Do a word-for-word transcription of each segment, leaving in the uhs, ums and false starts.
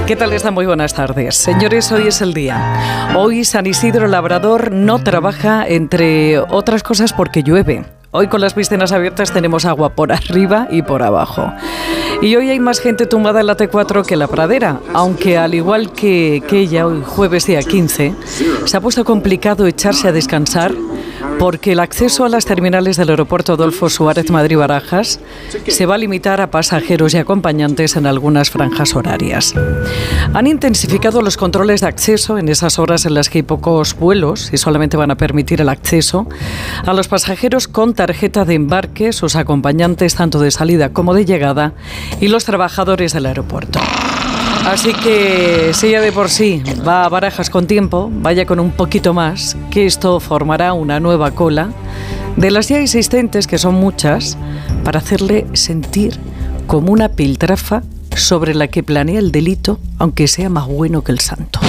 ¿Qué tal están? Muy buenas tardes. Señores, hoy es el día. Hoy San Isidro Labrador no trabaja, entre otras cosas, porque llueve. Hoy con las piscinas abiertas tenemos agua por arriba y por abajo. Y hoy hay más gente tumbada en la T cuatro que en la Pradera, aunque al igual que, que ella, hoy jueves día quince, se ha puesto complicado echarse a descansar porque el acceso a las terminales del aeropuerto Adolfo Suárez Madrid-Barajas se va a limitar a pasajeros y acompañantes en algunas franjas horarias. Han intensificado los controles de acceso en esas horas en las que hay pocos vuelos y solamente van a permitir el acceso a los pasajeros con tarjeta de embarque, sus acompañantes tanto de salida como de llegada y los trabajadores del aeropuerto. Así que si ya de por sí va a Barajas con tiempo, vaya con un poquito más, que esto formará una nueva cola de las ya existentes, que son muchas, para hacerle sentir como una piltrafa sobre la que planea el delito, aunque sea más bueno que el santo.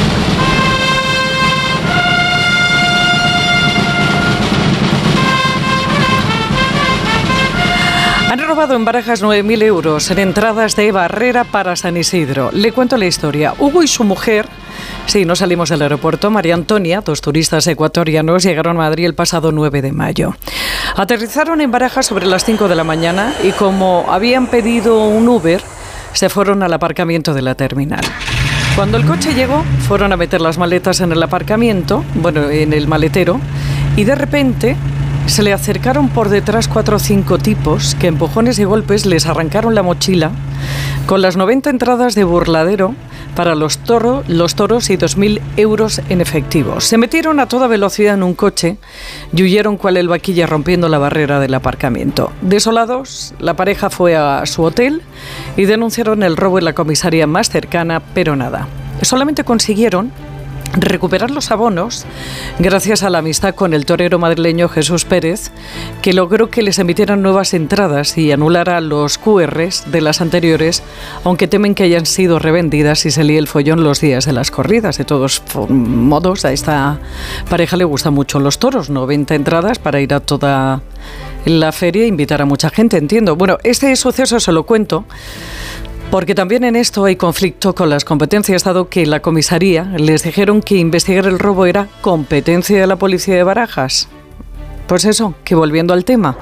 Han robado en Barajas nueve mil euros en entradas de Barrera para San Isidro. Le cuento la historia. Hugo y su mujer, sí, no salimos del aeropuerto, María Antonia, dos turistas ecuatorianos, llegaron a Madrid el pasado nueve de mayo. Aterrizaron en Barajas sobre las cinco de la mañana y como habían pedido un Uber, se fueron al aparcamiento de la terminal. Cuando el coche llegó, fueron a meter las maletas en el aparcamiento, bueno, en el maletero, y de repente se le acercaron por detrás cuatro o cinco tipos que, empujones y golpes, les arrancaron la mochila con las noventa entradas de burladero para los, toro, los toros y dos mil euros en efectivo. Se metieron a toda velocidad en un coche y huyeron cual el vaquilla rompiendo la barrera del aparcamiento. Desolados, la pareja fue a su hotel y denunciaron el robo en la comisaría más cercana, pero nada. Solamente consiguieron recuperar los abonos gracias a la amistad con el torero madrileño Jesús Pérez, que logró que les emitieran nuevas entradas y anulara los cu erres de las anteriores, aunque temen que hayan sido revendidas y se líe el follón los días de las corridas. De todos modos, a esta pareja le gustan mucho los toros, noventa entradas para ir a toda la feria e invitar a mucha gente, entiendo. Bueno, este suceso se lo cuento porque también en esto hay conflicto con las competencias, dado que la comisaría les dijeron que investigar el robo era competencia de la policía de Barajas. Pues eso, que volviendo al tema.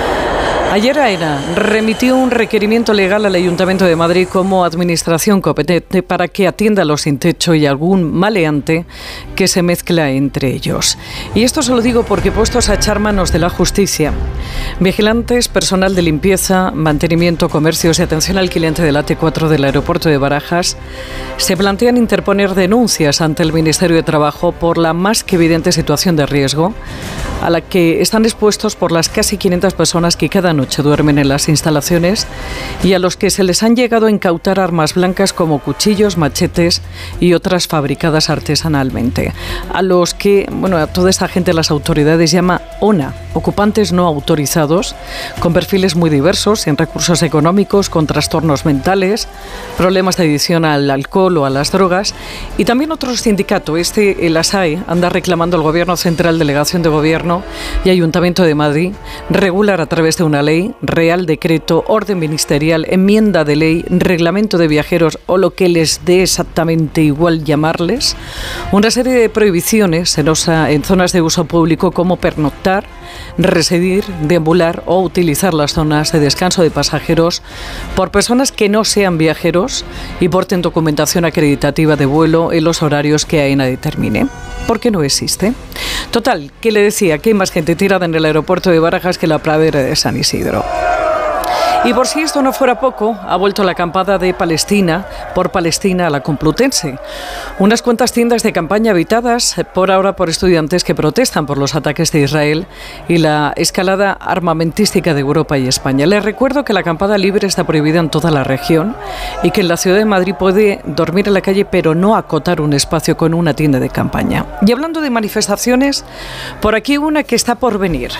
Ayer AENA remitió un requerimiento legal al Ayuntamiento de Madrid como administración competente para que atienda a los sin techo y algún maleante que se mezcla entre ellos. Y esto se lo digo porque, puestos a echar manos de la justicia, vigilantes, personal de limpieza, mantenimiento, comercios y atención al cliente de la T cuatro del aeropuerto de Barajas se plantean interponer denuncias ante el Ministerio de Trabajo por la más que evidente situación de riesgo a la que están expuestos por las casi quinientas personas que cada noche duermen en las instalaciones y a los que se les han llegado a incautar armas blancas como cuchillos, machetes y otras fabricadas artesanalmente. A los que, bueno, a toda esta gente las autoridades llama O N A, ocupantes no autorizados, con perfiles muy diversos, sin recursos económicos, con trastornos mentales, problemas de adicción al alcohol o a las drogas, y también otro sindicato, este, el A S A E, anda reclamando al Gobierno Central, Delegación de Gobierno y Ayuntamiento de Madrid regular a través de una ley, Real Decreto, orden ministerial, enmienda de ley, reglamento de viajeros o lo que les dé exactamente igual llamarles, una serie de prohibiciones en, osa, en zonas de uso público como pernoctar, residir, deambular o utilizar las zonas de descanso de pasajeros por personas que no sean viajeros y porten documentación acreditativa de vuelo en los horarios que AENA determine. ¿Por qué no existe? Total, que le decía que hay más gente tirada en el aeropuerto de Barajas que la pradera de San Isidro. Y por si esto no fuera poco, ha vuelto la acampada de Palestina por Palestina a la Complutense. Unas cuantas tiendas de campaña habitadas por ahora por estudiantes que protestan por los ataques de Israel y la escalada armamentística de Europa y España. Les recuerdo que la acampada libre está prohibida en toda la región y que en la ciudad de Madrid puede dormir en la calle, pero no acotar un espacio con una tienda de campaña. Y hablando de manifestaciones, por aquí una que está por venir.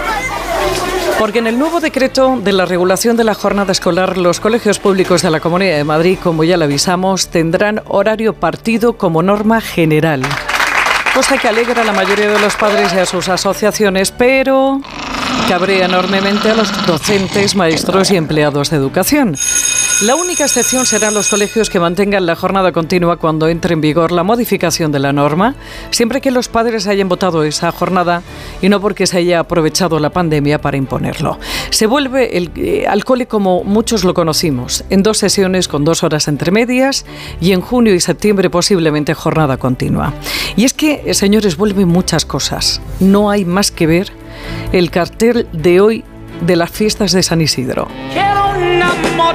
Porque en el nuevo decreto de la regulación de la jornada escolar, los colegios públicos de la Comunidad de Madrid, como ya lo avisamos, tendrán horario partido como norma general. Cosa que alegra a la mayoría de los padres y a sus asociaciones, pero cabrea enormemente a los docentes, maestros y empleados de educación. La única excepción serán los colegios que mantengan la jornada continua cuando entre en vigor la modificación de la norma, siempre que los padres hayan votado esa jornada y no porque se haya aprovechado la pandemia para imponerlo. Se vuelve el, eh, al cole como muchos lo conocimos, en dos sesiones con dos horas entre medias y en junio y septiembre posiblemente jornada continua. Y es que, eh, señores, vuelven muchas cosas. No hay más que ver el cartel de hoy de las fiestas de San Isidro. Quiero una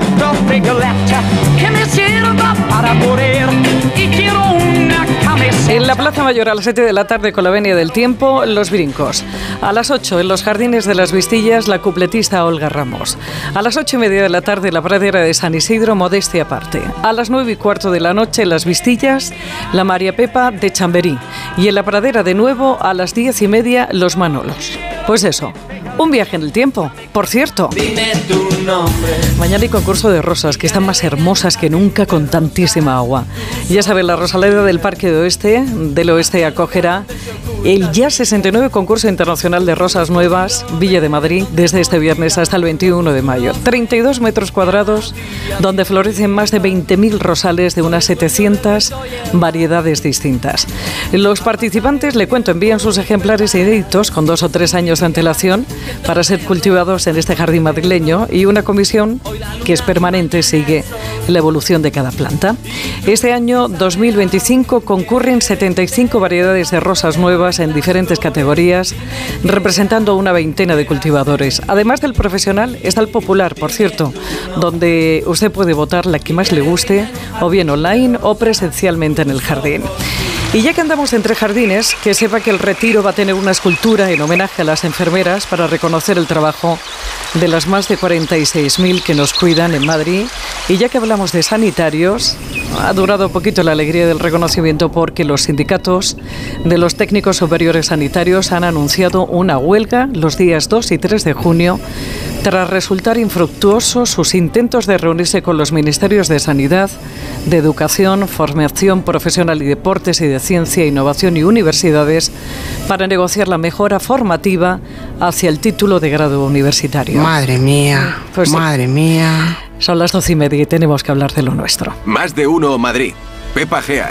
motocicleta que me sirva para correr y quiero una camiseta. En la Plaza Mayor a las siete de la tarde con la venia del tiempo, los brincos. A las ocho en los Jardines de las Vistillas, la cupletista Olga Ramos. A las ocho y media de la tarde la pradera de San Isidro, modestia aparte. A las nueve y cuarto de la noche en las Vistillas, la María Pepa de Chamberí. Y en la pradera de nuevo a las diez y media los Manolos. Pues eso, un viaje en el tiempo. Por cierto, Dime tu nombre. mañana hay concurso de rosas que están más hermosas que nunca con tantísima agua. Ya saben, la Rosaleda del Parque de Oeste, del Oeste acogerá el ya sesenta y nueve concurso internacional de rosas nuevas, Villa de Madrid, desde este viernes hasta el veintiuno de mayo. treinta y dos metros cuadrados, donde florecen más de veinte mil rosales de unas setecientas variedades distintas. Los participantes, le cuento, envían sus ejemplares inéditos con dos o tres años de antelación para ser cultivados en este jardín madrileño, y una comisión que es permanente sigue la evolución de cada planta. Este año dos mil veinticinco concurren setenta y cinco variedades de rosas nuevas en diferentes categorías, representando una veintena de cultivadores. Además del profesional está el popular, por cierto, donde usted puede votar la que más le guste, o bien online o presencialmente en el jardín. Y ya que andamos entre jardines, que sepa que el Retiro va a tener una escultura en homenaje a las enfermeras para reconocer el trabajo de las más de cuarenta y seis mil que nos cuidan en Madrid. Y ya que hablamos de sanitarios, ha durado poquito la alegría del reconocimiento porque los sindicatos de los técnicos superiores sanitarios han anunciado una huelga los días dos y tres de junio tras resultar infructuosos sus intentos de reunirse con los ministerios de Sanidad, de Educación, Formación Profesional y Deportes y de Ciencia, Innovación y Universidades para negociar la mejora formativa hacia el título de grado universitario. Madre mía, Pues sí. madre mía. Son las doce y media y tenemos que hablar de lo nuestro. Más de uno Madrid. Pepa Gea.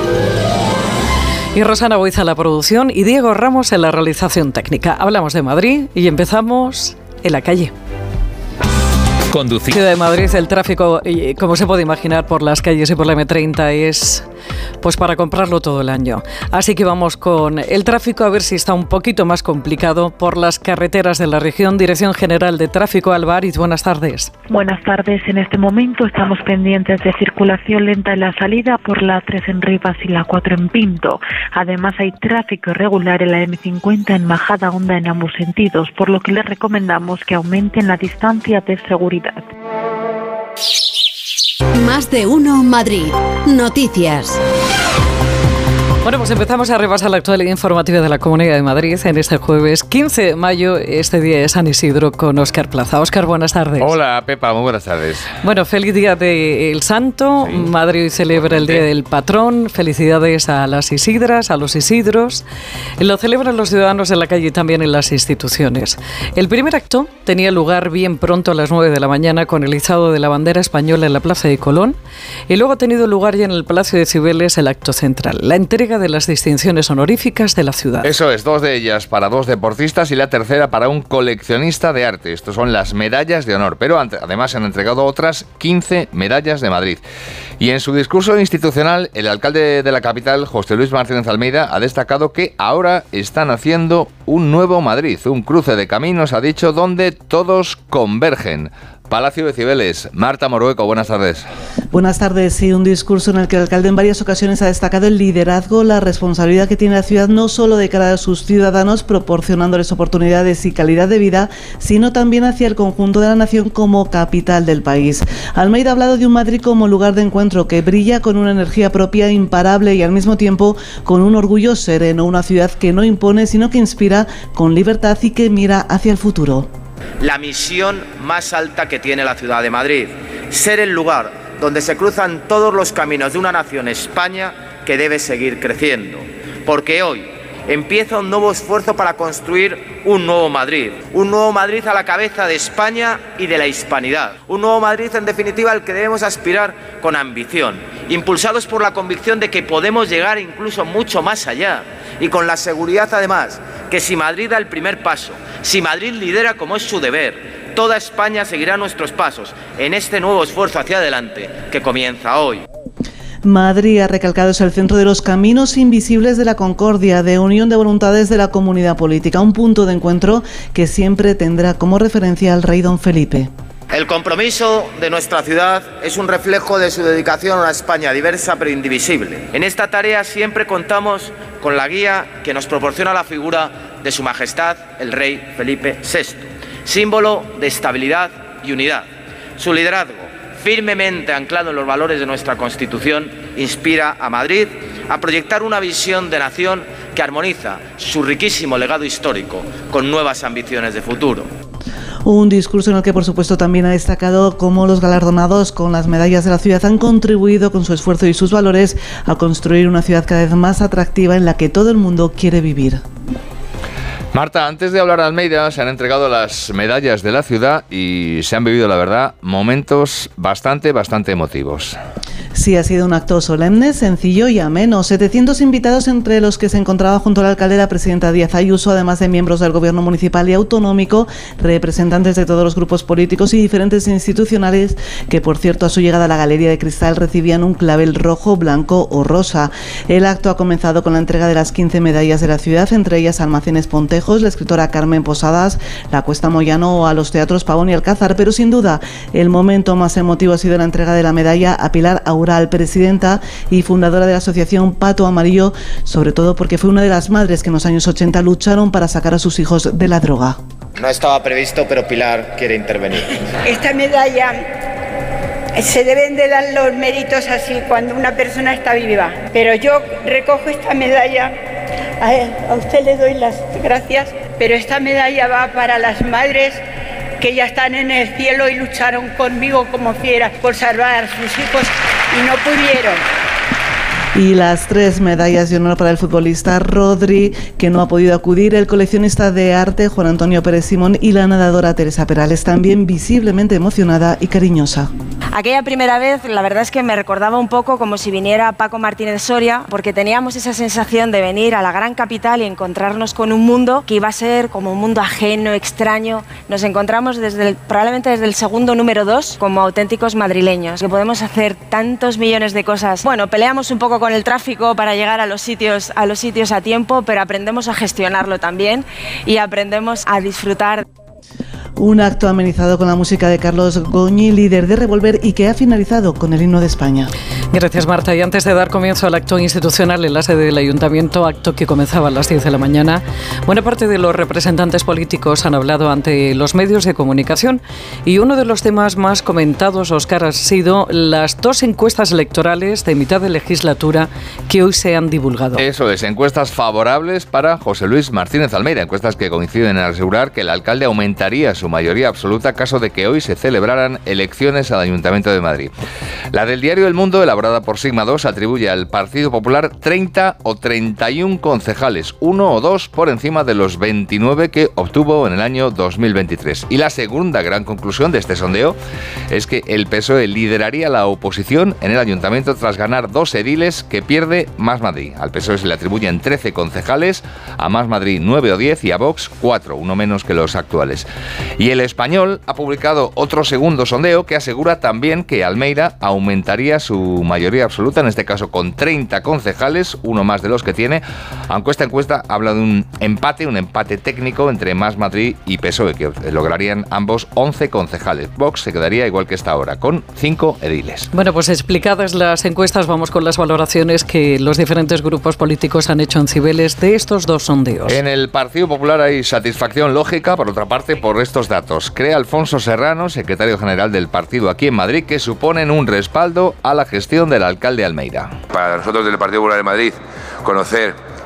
Y Rosana Boiza en la producción y Diego Ramos en la realización técnica. Hablamos de Madrid y empezamos en la calle. Conducir. Ciudad de Madrid, el tráfico, como se puede imaginar, por las calles y por la eme treinta es pues para comprarlo todo el año. Así que vamos con el tráfico, a ver si está un poquito más complicado por las carreteras de la región. Dirección General de Tráfico, Alba Ariz, buenas tardes. Buenas tardes. En este momento estamos pendientes de circulación lenta en la salida por la tres en Rivas y la cuatro en Pinto. Además hay tráfico irregular en la eme cincuenta en Majada Honda en ambos sentidos, por lo que les recomendamos que aumenten la distancia de seguridad. Más de uno Madrid. Noticias. Bueno, pues empezamos a repasar la actualidad informativa de la Comunidad de Madrid en este jueves quince de mayo, este día de San Isidro, con Óscar Plaza. Óscar, buenas tardes. Hola, Pepa, muy buenas tardes. Bueno, feliz día del Santo. Sí. Madrid hoy celebra el Día del Patrón. Felicidades a las Isidras, a los Isidros. Lo celebran los ciudadanos en la calle y también en las instituciones. El primer acto tenía lugar bien pronto a las nueve de la mañana con el izado de la bandera española en la Plaza de Colón, y luego ha tenido lugar ya en el Palacio de Cibeles el acto central, la entrega de las distinciones honoríficas de la ciudad. Eso es, dos de ellas para dos deportistas y la tercera para un coleccionista de arte. Estos son las medallas de honor, pero además se han entregado otras quince medallas de Madrid. Y en su discurso institucional, el alcalde de la capital, José Luis Martínez Almeida, ha destacado que ahora están haciendo un nuevo Madrid, un cruce de caminos, ha dicho, donde todos convergen. Palacio de Cibeles, Marta Morueco, buenas tardes. Buenas tardes. Sí, un discurso en el que el alcalde en varias ocasiones ha destacado el liderazgo, la responsabilidad que tiene la ciudad no solo de cara a sus ciudadanos, proporcionándoles oportunidades y calidad de vida, sino también hacia el conjunto de la nación como capital del país. Almeida ha hablado de un Madrid como lugar de encuentro que brilla con una energía propia imparable y al mismo tiempo con un orgullo sereno, una ciudad que no impone sino que inspira con libertad y que mira hacia el futuro. La misión más alta que tiene la ciudad de Madrid, ser el lugar donde se cruzan todos los caminos de una nación, España, que debe seguir creciendo. Porque hoy, Empieza un nuevo esfuerzo para construir un nuevo Madrid. Un nuevo Madrid a la cabeza de España y de la hispanidad. Un nuevo Madrid, en definitiva, al que debemos aspirar con ambición, impulsados por la convicción de que podemos llegar incluso mucho más allá y con la seguridad, además, que si Madrid da el primer paso, si Madrid lidera como es su deber, toda España seguirá nuestros pasos en este nuevo esfuerzo hacia adelante que comienza hoy. Madrid, ha recalcado, es el centro de los caminos invisibles de la concordia, de unión de voluntades de la comunidad política, un punto de encuentro que siempre tendrá como referencia al rey don Felipe. El compromiso de nuestra ciudad es un reflejo de su dedicación a una España diversa pero indivisible. En esta tarea siempre contamos con la guía que nos proporciona la figura de Su Majestad el Rey Felipe sexto, símbolo de estabilidad y unidad. Su liderazgo, firmemente anclado en los valores de nuestra Constitución, inspira a Madrid a proyectar una visión de nación que armoniza su riquísimo legado histórico con nuevas ambiciones de futuro. Un discurso en el que, por supuesto, también ha destacado cómo los galardonados con las medallas de la ciudad han contribuido con su esfuerzo y sus valores a construir una ciudad cada vez más atractiva en la que todo el mundo quiere vivir. Marta, antes de hablar de Almeida, se han entregado las medallas de la ciudad y se han vivido, la verdad, momentos bastante, bastante emotivos. Sí, ha sido un acto solemne, sencillo y ameno. setecientos invitados, entre los que se encontraba junto a la alcalde la presidenta Díaz Ayuso, además de miembros del gobierno municipal y autonómico, representantes de todos los grupos políticos y diferentes institucionales, que, por cierto, a su llegada a la Galería de Cristal recibían un clavel rojo, blanco o rosa. El acto ha comenzado con la entrega de las quince medallas de la ciudad, entre ellas Almacenes Pontejos, la escritora Carmen Posadas, la Cuesta Moyano o a los teatros Pavón y Alcázar, pero sin duda el momento más emotivo ha sido la entrega de la medalla a Pilar Aural, presidenta y fundadora de la asociación Pato Amarillo, sobre todo porque fue una de las madres que en los años ochenta lucharon para sacar a sus hijos de la droga. No estaba previsto, pero Pilar quiere intervenir. Esta medalla se deben de dar los méritos así cuando una persona está viva, pero yo recojo esta medalla, a, a usted le doy las gracias, pero esta medalla va para las madres que ya están en el cielo y lucharon conmigo como fieras por salvar a sus hijos y no pudieron. Y las tres medallas de honor para el futbolista Rodri, que no ha podido acudir, el coleccionista de arte Juan Antonio Pérez Simón y la nadadora Teresa Perales, también visiblemente emocionada y cariñosa. Aquella primera vez, la verdad es que me recordaba un poco como si viniera Paco Martínez Soria, porque teníamos esa sensación de venir a la gran capital y encontrarnos con un mundo que iba a ser como un mundo ajeno, extraño. Nos encontramos desde el, probablemente desde el segundo número dos como auténticos madrileños, que podemos hacer tantos millones de cosas. Bueno, peleamos un poco con el tráfico para llegar a los sitios, a los sitios a tiempo, pero aprendemos a gestionarlo también y aprendemos a disfrutar. Un acto amenizado con la música de Carlos Goñi, líder de Revolver, y que ha finalizado con el himno de España. Gracias, Marta. Y antes de dar comienzo al acto institucional en la sede del Ayuntamiento, acto que comenzaba a las diez de la mañana, buena parte de los representantes políticos han hablado ante los medios de comunicación y uno de los temas más comentados, Óscar, ha sido las dos encuestas electorales de mitad de legislatura que hoy se han divulgado. Eso es, encuestas favorables para José Luis Martínez Almeida, encuestas que coinciden en asegurar que el alcalde aumentaría su mayoría absoluta caso de que hoy se celebraran elecciones al Ayuntamiento de Madrid. La del diario El Mundo, elaborada por Sigma dos, atribuye al Partido Popular treinta o treinta y uno concejales, uno o dos por encima de los veintinueve que obtuvo en el año dos mil veintitrés. Y la segunda gran conclusión de este sondeo es que el P S O E lideraría la oposición en el Ayuntamiento tras ganar dos ediles que pierde Más Madrid. Al P S O E se le atribuyen trece concejales, a Más Madrid nueve o diez y a Vox cuatro, uno menos que los actuales. Y El Español ha publicado otro segundo sondeo que asegura también que Almeida aumentaría su mayoría absoluta, en este caso con treinta concejales, uno más de los que tiene, aunque esta encuesta habla de un empate, un empate técnico entre Más Madrid y P S O E, que lograrían ambos once concejales. Vox se quedaría igual que está ahora, con cinco ediles. Bueno, pues explicadas las encuestas, vamos con las valoraciones que los diferentes grupos políticos han hecho en Cibeles de estos dos sondeos. En el Partido Popular hay satisfacción lógica, por otra parte, por estos datos. Cree Alfonso Serrano, secretario general del partido aquí en Madrid, que suponen un respaldo a la gestión del alcalde Almeida. Para nosotros del Partido Popular de Madrid, conocer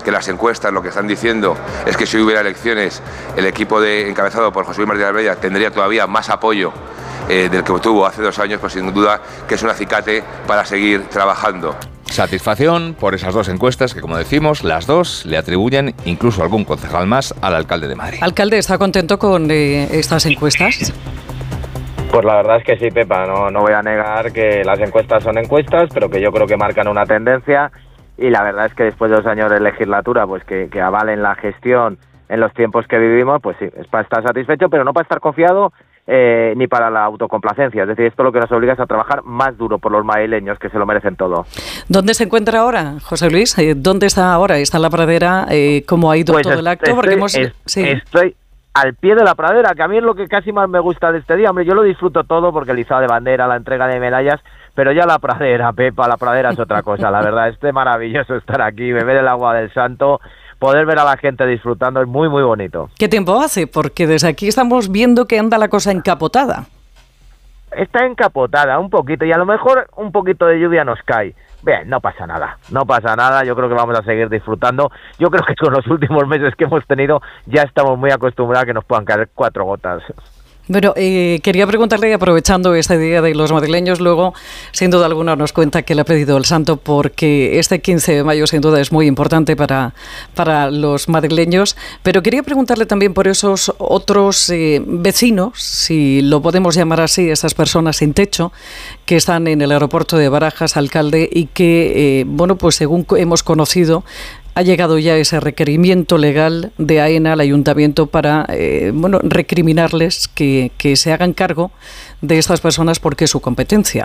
que las encuestas lo que están diciendo es que si hubiera elecciones, el equipo de, encabezado por José Luis Martínez Almeida tendría todavía más apoyo eh, del que tuvo hace dos años, pues sin duda que es un acicate para seguir trabajando. Satisfacción por esas dos encuestas que, como decimos, las dos le atribuyen incluso algún concejal más al alcalde de Madrid. ¿Alcalde está contento con eh, estas encuestas? Pues la verdad es que sí, Pepa, no, no voy a negar que las encuestas son encuestas, pero que yo creo que marcan una tendencia, y la verdad es que después de dos años de legislatura, pues que, que avalen la gestión en los tiempos que vivimos, pues sí, es para estar satisfecho, pero no para estar confiado eh, ni para la autocomplacencia. Es decir, esto lo que nos obliga es a trabajar más duro por los madrileños, que se lo merecen todo. ¿Dónde se encuentra ahora, José Luis? ¿Dónde está ahora? ¿Está en la pradera? Eh, ¿Cómo ha ido pues todo es, el acto? Estoy, Porque hemos... es, sí. estoy al pie de la pradera, que a mí es lo que casi más me gusta de este día. Hombre, yo lo disfruto todo porque el izado de bandera, la entrega de medallas, pero ya la pradera, Pepa, la pradera es otra cosa. La verdad, es maravilloso estar aquí, beber el agua del Santo, poder ver a la gente disfrutando, es muy, muy bonito. ¿Qué tiempo hace? Porque desde aquí estamos viendo que anda la cosa encapotada. Está encapotada un poquito, y a lo mejor un poquito de lluvia nos cae. Bien, no pasa nada, no pasa nada, yo creo que vamos a seguir disfrutando. Yo creo que con los últimos meses que hemos tenido ya estamos muy acostumbrados a que nos puedan caer cuatro gotas. Bueno, eh, quería preguntarle, aprovechando este Día de los Madrileños, luego, sin duda alguna, nos cuenta que le ha pedido el santo, porque este quince de mayo, sin duda, es muy importante para, para los madrileños. Pero quería preguntarle también por esos otros eh, vecinos, si lo podemos llamar así, esas personas sin techo, que están en el aeropuerto de Barajas, alcalde, y que, eh, bueno, pues según hemos conocido, ha llegado ya ese requerimiento legal de AENA al ayuntamiento para eh, bueno, recriminarles que, que se hagan cargo de estas personas porque es su competencia.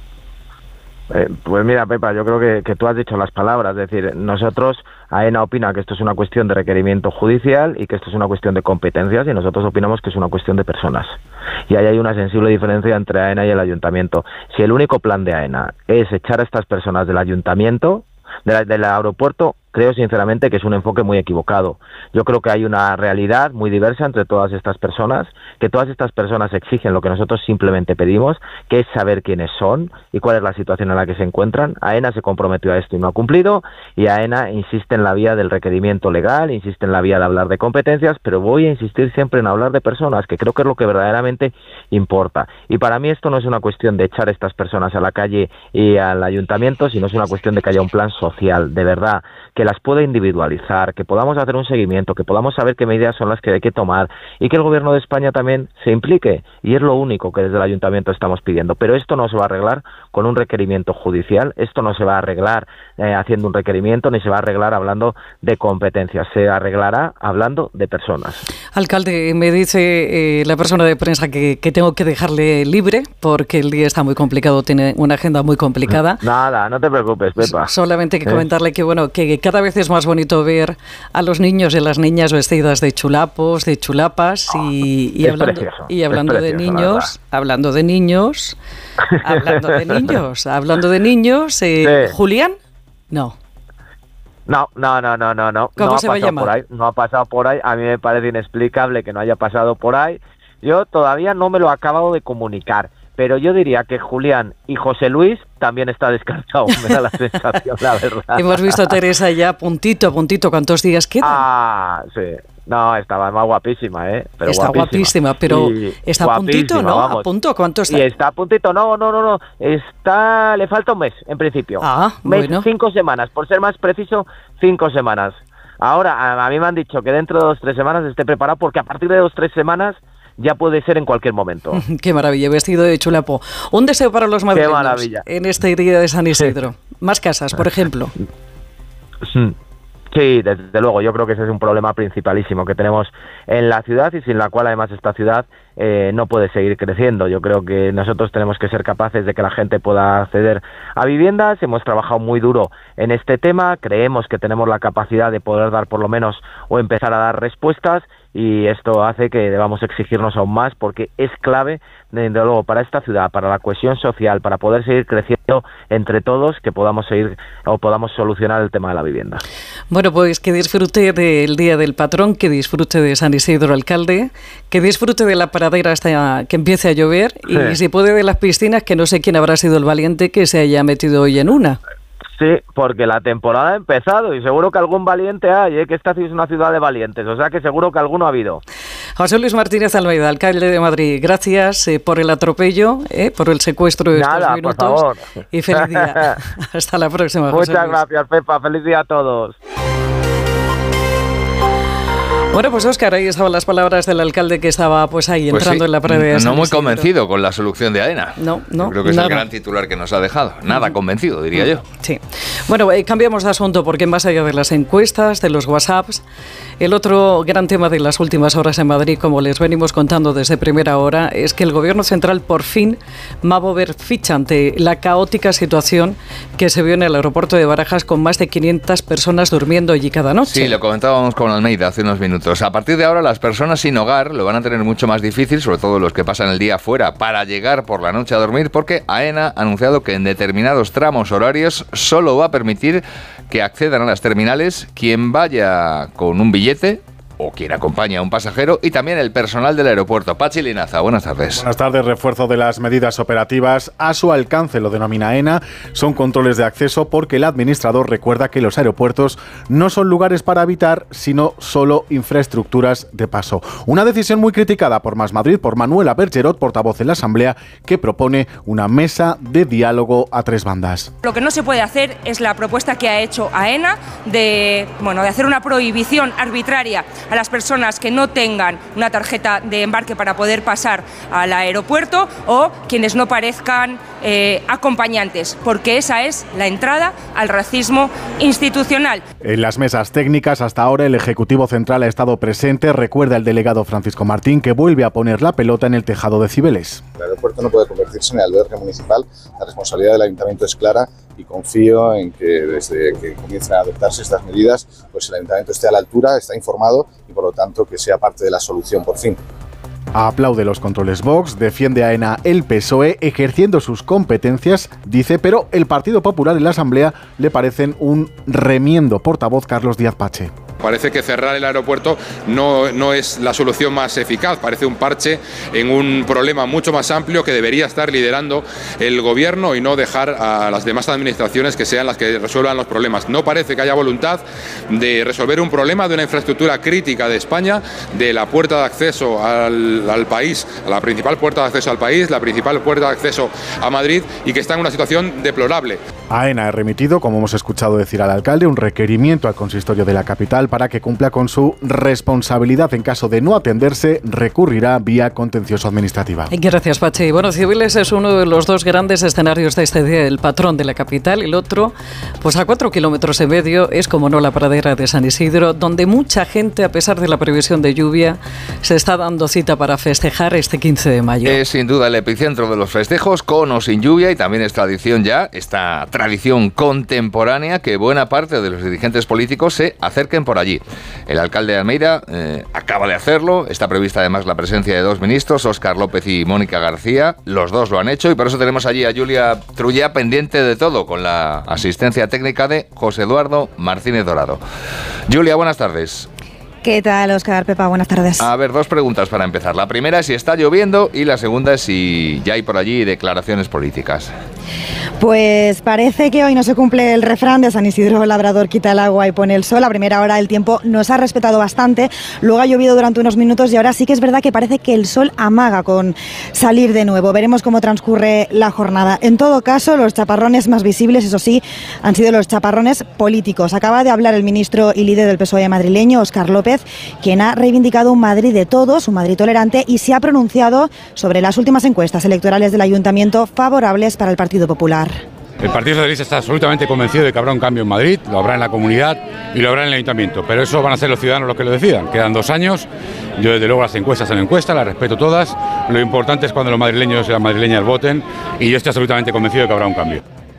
Eh, pues mira, Pepa, yo creo que, que tú has dicho las palabras. Es decir, nosotros, AENA opina que esto es una cuestión de requerimiento judicial y que esto es una cuestión de competencias, y nosotros opinamos que es una cuestión de personas. Y ahí hay una sensible diferencia entre AENA y el ayuntamiento. Si el único plan de AENA es echar a estas personas del ayuntamiento, de la, del aeropuerto, creo sinceramente que es un enfoque muy equivocado. Yo creo que hay una realidad muy diversa entre todas estas personas, que todas estas personas exigen lo que nosotros simplemente pedimos, que es saber quiénes son y cuál es la situación en la que se encuentran. AENA se comprometió a esto y no ha cumplido, y AENA insiste en la vía del requerimiento legal, insiste en la vía de hablar de competencias, pero voy a insistir siempre en hablar de personas, que creo que es lo que verdaderamente importa. Y para mí esto no es una cuestión de echar a estas personas a la calle y al ayuntamiento, sino es una cuestión de que haya un plan social, de verdad, que las pueda individualizar, que podamos hacer un seguimiento, que podamos saber qué medidas son las que hay que tomar, y que el Gobierno de España también se implique, y es lo único que desde el Ayuntamiento estamos pidiendo. Pero esto no se va a arreglar con un requerimiento judicial, esto no se va a arreglar eh, haciendo un requerimiento, ni se va a arreglar hablando de competencias, se arreglará hablando de personas. Alcalde, me dice eh, la persona de prensa que, que tengo que dejarle libre porque el día está muy complicado, tiene una agenda muy complicada. Nada, no te preocupes, Pepa. Solamente que comentarle que, bueno, que cada vez es más bonito ver a los niños y a las niñas vestidas de chulapos, de chulapas, y, y hablando, precioso, y hablando de niños, hablando de niños, hablando de niños, hablando de niños, eh, sí. ¿Julián? No. No, no, no, no, no, no. ¿Cómo no se ha va a pasado llamar? por ahí, no ha pasado por ahí. A mí me parece inexplicable que no haya pasado por ahí. Yo todavía no me lo he acabado de comunicar, pero yo diría que Julián y José Luis también está descartado, me da la sensación, la verdad. Hemos visto a Teresa ya puntito a puntito, ¿cuántos días quedan? Ah, sí. No, estaba más guapísima, ¿eh? Pero está guapísima, guapísima pero y está a puntito, ¿no? Vamos. ¿A punto? ¿Cuánto está? Y está a puntito, no, no, no, no. Está, le falta un mes, en principio. Ah, mes, bueno. Cinco semanas, por ser más preciso, cinco semanas. Ahora, a, a mí me han dicho que dentro de dos, tres semanas esté preparado, porque a partir de dos, tres semanas ya puede ser en cualquier momento. Qué maravilla, vestido de chulapo. Un deseo para los madrileños. Qué maravilla. En este día de San Isidro. Sí. Más casas, por ejemplo. Sí, desde luego, yo creo que ese es un problema principalísimo que tenemos en la ciudad, y sin la cual además esta ciudad eh, no puede seguir creciendo. Yo creo que nosotros tenemos que ser capaces de que la gente pueda acceder a viviendas. Hemos trabajado muy duro en este tema, creemos que tenemos la capacidad de poder dar por lo menos o empezar a dar respuestas, y esto hace que debamos exigirnos aún más, porque es clave, desde luego, para esta ciudad, para la cohesión social, para poder seguir creciendo entre todos, que podamos seguir o podamos solucionar el tema de la vivienda. Bueno, pues que disfrute del Día del Patrón, que disfrute de San Isidro, alcalde, que disfrute de la paradera hasta que empiece a llover, sí. Y si puede de las piscinas, que no sé quién habrá sido el valiente que se haya metido hoy en una. Sí, porque la temporada ha empezado y seguro que algún valiente hay, ¿eh? Que esta es una ciudad de valientes, o sea que seguro que alguno ha habido. José Luis Martínez Almeida, alcalde de Madrid, gracias eh, por el atropello, eh, por el secuestro de Nada, estos minutos. por favor. Y feliz día. Hasta la próxima, José Muchas Luis. gracias, Pepa. Feliz día a todos. Bueno, pues Óscar, ahí estaban las palabras del alcalde que estaba pues ahí Pues entrando sí, en la previa. no muy convencido con la solución de AENA. No, no. Yo creo que es nada. el gran titular que nos ha dejado. Nada convencido, diría yo. Sí. Bueno, eh, cambiamos de asunto porque más allá de las encuestas, de los WhatsApps, el otro gran tema de las últimas horas en Madrid, como les venimos contando desde primera hora, es que el Gobierno Central por fin va a mover ficha ante la caótica situación que se vio en el aeropuerto de Barajas con más de quinientas personas durmiendo allí cada noche. Sí, lo comentábamos con Almeida hace unos minutos. A partir de ahora las personas sin hogar lo van a tener mucho más difícil, sobre todo los que pasan el día fuera, para llegar por la noche a dormir, porque AENA ha anunciado que en determinados tramos horarios solo va a permitir que accedan a las terminales quien vaya con un billete o quien acompaña a un pasajero y también el personal del aeropuerto. Pachi Linaza, buenas tardes. Buenas tardes. Refuerzo de las medidas operativas a su alcance, lo denomina AENA. Son controles de acceso porque el administrador recuerda que los aeropuertos no son lugares para habitar, sino solo infraestructuras de paso. Una decisión muy criticada por Más Madrid, por Manuela Bergerot, portavoz en la Asamblea, que propone una mesa de diálogo a tres bandas. Lo que no se puede hacer es la propuesta que ha hecho AENA de, bueno, de hacer una prohibición arbitraria a las personas que no tengan una tarjeta de embarque para poder pasar al aeropuerto o quienes no parezcan eh, acompañantes, porque esa es la entrada al racismo institucional. En las mesas técnicas, hasta ahora el Ejecutivo Central ha estado presente. Recuerda el delegado Francisco Martín que vuelve a poner la pelota en el tejado de Cibeles. El aeropuerto no puede convertirse en el albergue municipal. La responsabilidad del Ayuntamiento es clara y confío en que desde que comiencen a adoptarse estas medidas, pues el Ayuntamiento esté a la altura, está informado y por lo tanto que sea parte de la solución por fin. Aplaude los controles Vox, defiende a AENA el P S O E ejerciendo sus competencias, dice, pero el Partido Popular en la Asamblea le parecen un remiendo. Portavoz Carlos Díaz Pache. Parece que cerrar el aeropuerto no, no es la solución más eficaz, parece un parche en un problema mucho más amplio que debería estar liderando el Gobierno y no dejar a las demás administraciones que sean las que resuelvan los problemas. No parece que haya voluntad de resolver un problema de una infraestructura crítica de España, de la puerta de acceso al, al país, a la principal puerta de acceso al país, la principal puerta de acceso a Madrid y que está en una situación deplorable. AENA ha remitido, como hemos escuchado decir al alcalde, un requerimiento al consistorio de la capital para que cumpla con su responsabilidad. En caso de no atenderse, recurrirá vía contencioso administrativa. Gracias, Pachi. Bueno, Cibeles es uno de los dos grandes escenarios de este día, el patrón de la capital. El otro, pues a cuatro kilómetros y medio, es como no la pradera de San Isidro, donde mucha gente, a pesar de la previsión de lluvia, se está dando cita para festejar este quince de mayo. Es sin duda el epicentro de los festejos, con o sin lluvia, y también es tradición ya, esta tradición contemporánea, que buena parte de los dirigentes políticos se acerquen por allí. El alcalde de Almeida eh, acaba de hacerlo. Está prevista además la presencia de dos ministros, Óscar López y Mónica García. Los dos lo han hecho y por eso tenemos allí a Julia Trullá pendiente de todo, con la asistencia técnica de José Eduardo Martínez Dorado. Julia, buenas tardes. ¿Qué tal, Óscar, Pepa? Buenas tardes. A ver, dos preguntas para empezar. La primera es si está lloviendo y la segunda es si ya hay por allí declaraciones políticas. Pues parece que hoy no se cumple el refrán de San Isidro Labrador quita el agua y pone el sol. A primera hora el tiempo nos ha respetado bastante, luego ha llovido durante unos minutos y ahora sí que es verdad que parece que el sol amaga con salir de nuevo. Veremos cómo transcurre la jornada. En todo caso, los chaparrones más visibles, eso sí, han sido los chaparrones políticos. Acaba de hablar el ministro y líder del P S O E madrileño, Óscar López, quien ha reivindicado un Madrid de todos, un Madrid tolerante, y se ha pronunciado sobre las últimas encuestas electorales del Ayuntamiento favorables para el Partido Popular. El Partido Socialista está absolutamente convencido de que habrá un cambio en Madrid, lo habrá en la comunidad y lo habrá en el Ayuntamiento, pero eso van a ser los ciudadanos los que lo decidan. Quedan dos años, yo desde luego las encuestas son encuestas, las respeto todas, lo importante es cuando los madrileños y las madrileñas voten y yo estoy absolutamente convencido de que habrá un cambio.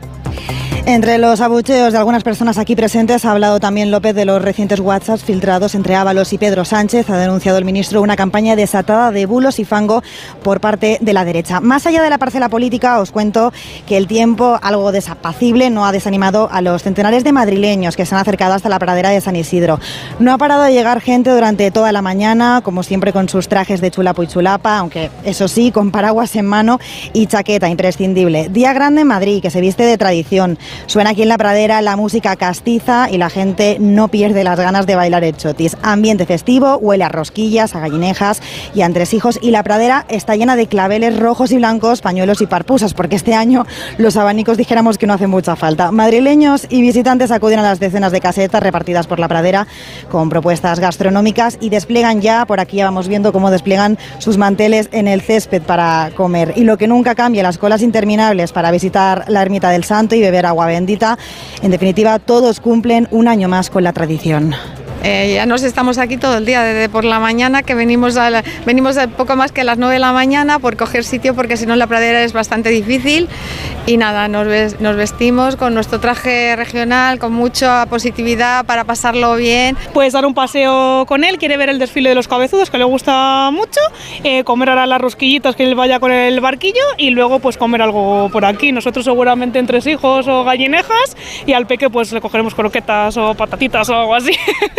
Entre los abucheos de algunas personas aquí presentes ha hablado también López de los recientes WhatsApps filtrados entre Ábalos y Pedro Sánchez. Ha denunciado el ministro una campaña desatada de bulos y fango por parte de la derecha. Más allá de la parcela política, os cuento que el tiempo, algo desapacible, no ha desanimado a los centenares de madrileños que se han acercado hasta la pradera de San Isidro. No ha parado de llegar gente durante toda la mañana, como siempre con sus trajes de chulapo y chulapa, aunque eso sí, con paraguas en mano y chaqueta imprescindible. Día grande en Madrid, que se viste de tradición. Suena aquí en la pradera la música castiza y la gente no pierde las ganas de bailar el chotis. Ambiente festivo, huele a rosquillas, a gallinejas y a entresijos, y la pradera está llena de claveles rojos y blancos, pañuelos y parpusas, porque este año los abanicos dijéramos que no hacen mucha falta. Madrileños y visitantes acuden a las decenas de casetas repartidas por la pradera con propuestas gastronómicas y despliegan ya, por aquí ya vamos viendo cómo despliegan sus manteles en el césped para comer. Y lo que nunca cambia, las colas interminables para visitar la Ermita del Santo y beber agua bendita. En definitiva, todos cumplen un año más con la tradición. Eh, ya nos estamos aquí todo el día, desde por la mañana, que venimos a la, venimos a poco más que a las nueve de la mañana por coger sitio, porque si no la pradera es bastante difícil. Y nada, nos, ves, nos vestimos con nuestro traje regional, con mucha positividad para pasarlo bien. Puedes dar un paseo con él, quiere ver el desfile de los cabezudos, que le gusta mucho, eh, comer ahora las rosquillitas, que él vaya con el barquillo, y luego pues comer algo por aquí. Nosotros seguramente entresijos o gallinejas, y al peque pues le cogeremos croquetas o patatitas o algo así.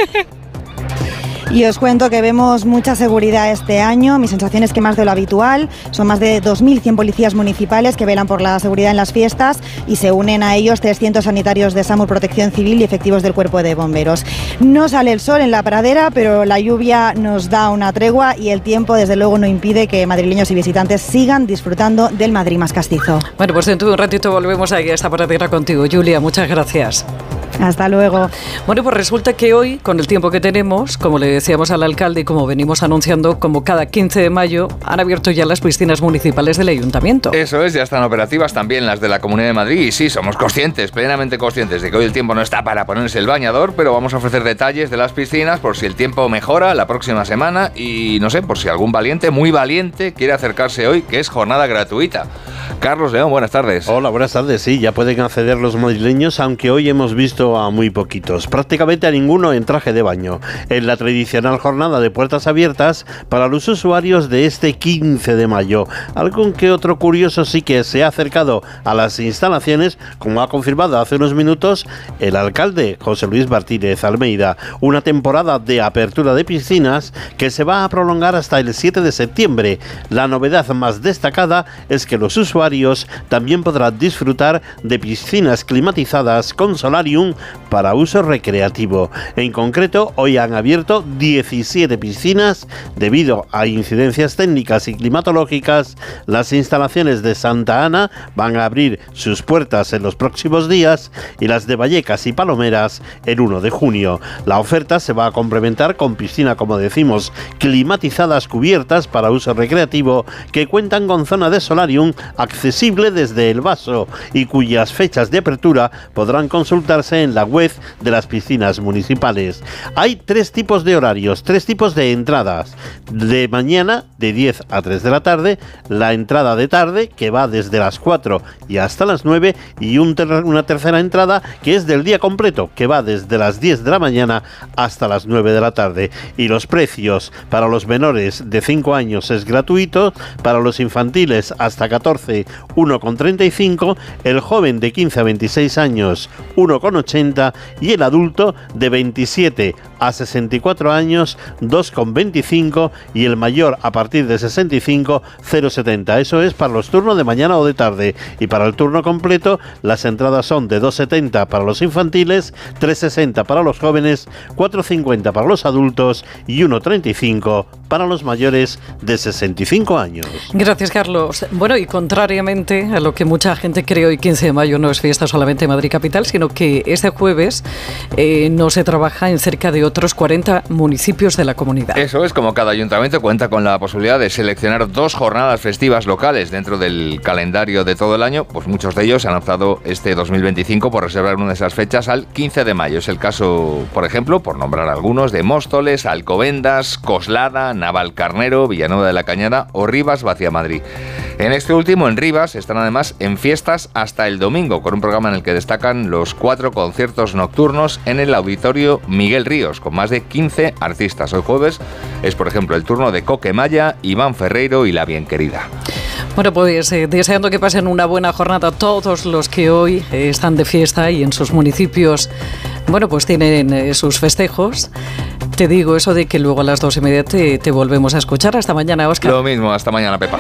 Y os cuento que vemos mucha seguridad este año. Mi sensación es que más de lo habitual. Son más de dos mil cien policías municipales que velan por la seguridad en las fiestas, y se unen a ellos trescientos sanitarios de SAMUR Protección Civil y efectivos del Cuerpo de Bomberos. No sale el sol en la pradera, pero la lluvia nos da una tregua, y el tiempo desde luego no impide que madrileños y visitantes sigan disfrutando del Madrid más castizo. Bueno, pues dentro de un ratito volvemos aquí a esta pradera contigo, Julia. Muchas gracias. Hasta luego. Bueno, pues resulta que hoy, con el tiempo que tenemos, como le decíamos al alcalde y como venimos anunciando, como cada quince de mayo, han abierto ya las piscinas municipales del ayuntamiento. Eso es, ya están operativas también las de la Comunidad de Madrid. Y sí, somos conscientes, plenamente conscientes de que hoy el tiempo no está para ponerse el bañador, pero vamos a ofrecer detalles de las piscinas por si el tiempo mejora la próxima semana y, no sé, por si algún valiente, muy valiente, quiere acercarse hoy, que es jornada gratuita. Carlos León, buenas tardes. Hola, buenas tardes. Sí, ya pueden acceder los madrileños, aunque hoy hemos visto a muy poquitos, prácticamente a ninguno en traje de baño, en la tradicional jornada de puertas abiertas para los usuarios de este quince de mayo. Algún que otro curioso sí que se ha acercado a las instalaciones, como ha confirmado hace unos minutos el alcalde José Luis Martínez Almeida. Una temporada de apertura de piscinas que se va a prolongar hasta el siete de septiembre. La novedad más destacada es que los usuarios también podrán disfrutar de piscinas climatizadas con solarium para uso recreativo. En concreto, hoy han abierto diecisiete piscinas. Debido a incidencias técnicas y climatológicas, las instalaciones de Santa Ana van a abrir sus puertas en los próximos días y las de Vallecas y Palomeras el uno de junio. La oferta se va a complementar con piscina, como decimos, climatizadas cubiertas para uso recreativo, que cuentan con zona de solarium accesible desde el vaso y cuyas fechas de apertura podrán consultarse en la web de las piscinas municipales. Hay tres tipos de horarios, tres tipos de entradas. De mañana, de diez a tres de la tarde, la entrada de tarde, que va desde las cuatro y hasta las nueve, y un ter- una tercera entrada, que es del día completo, que va desde las diez de la mañana hasta las nueve de la tarde. Y los precios: para los menores de cinco años es gratuito, para los infantiles hasta catorce, uno con treinta y cinco, el joven de quince a veintiséis años, uno con ochenta, y el adulto de veintisiete a sesenta y cuatro años, dos con veinticinco, y el mayor a partir de sesenta y cinco, cero con setenta. Eso es para los turnos de mañana o de tarde. Y para el turno completo, las entradas son de dos setenta para los infantiles, tres sesenta para los jóvenes, cuatro cincuenta para los adultos y uno treinta y cinco para los mayores de sesenta y cinco años. Gracias, Carlos. Bueno, y contrariamente a lo que mucha gente cree, hoy quince de mayo no es fiesta solamente en Madrid capital, sino que este jueves eh, no se trabaja en cerca de otros cuarenta municipios de la comunidad. Eso es, como cada ayuntamiento cuenta con la posibilidad de seleccionar dos jornadas festivas locales dentro del calendario de todo el año, pues muchos de ellos han optado este dos mil veinticinco por reservar una de esas fechas al quince de mayo. Es el caso, por ejemplo, por nombrar algunos, de Móstoles, Alcobendas, Coslada, Navalcarnero, Villanueva de la Cañada o Rivas Vaciamadrid. En este último, en Rivas, están además en fiestas hasta el domingo, con un programa en el que destacan los cuatro conciertos nocturnos en el Auditorio Miguel Ríos, con más de quince artistas. Hoy jueves es, por ejemplo, el turno de Coque Maya, Iván Ferreiro y La Bienquerida. Bueno, pues eh, deseando que pasen una buena jornada todos los que hoy eh, están de fiesta y en sus municipios, bueno, pues tienen eh, sus festejos. Te digo eso de que luego a las dos y media te, te volvemos a escuchar. Hasta mañana, Óscar. Lo mismo, hasta mañana, Pepa.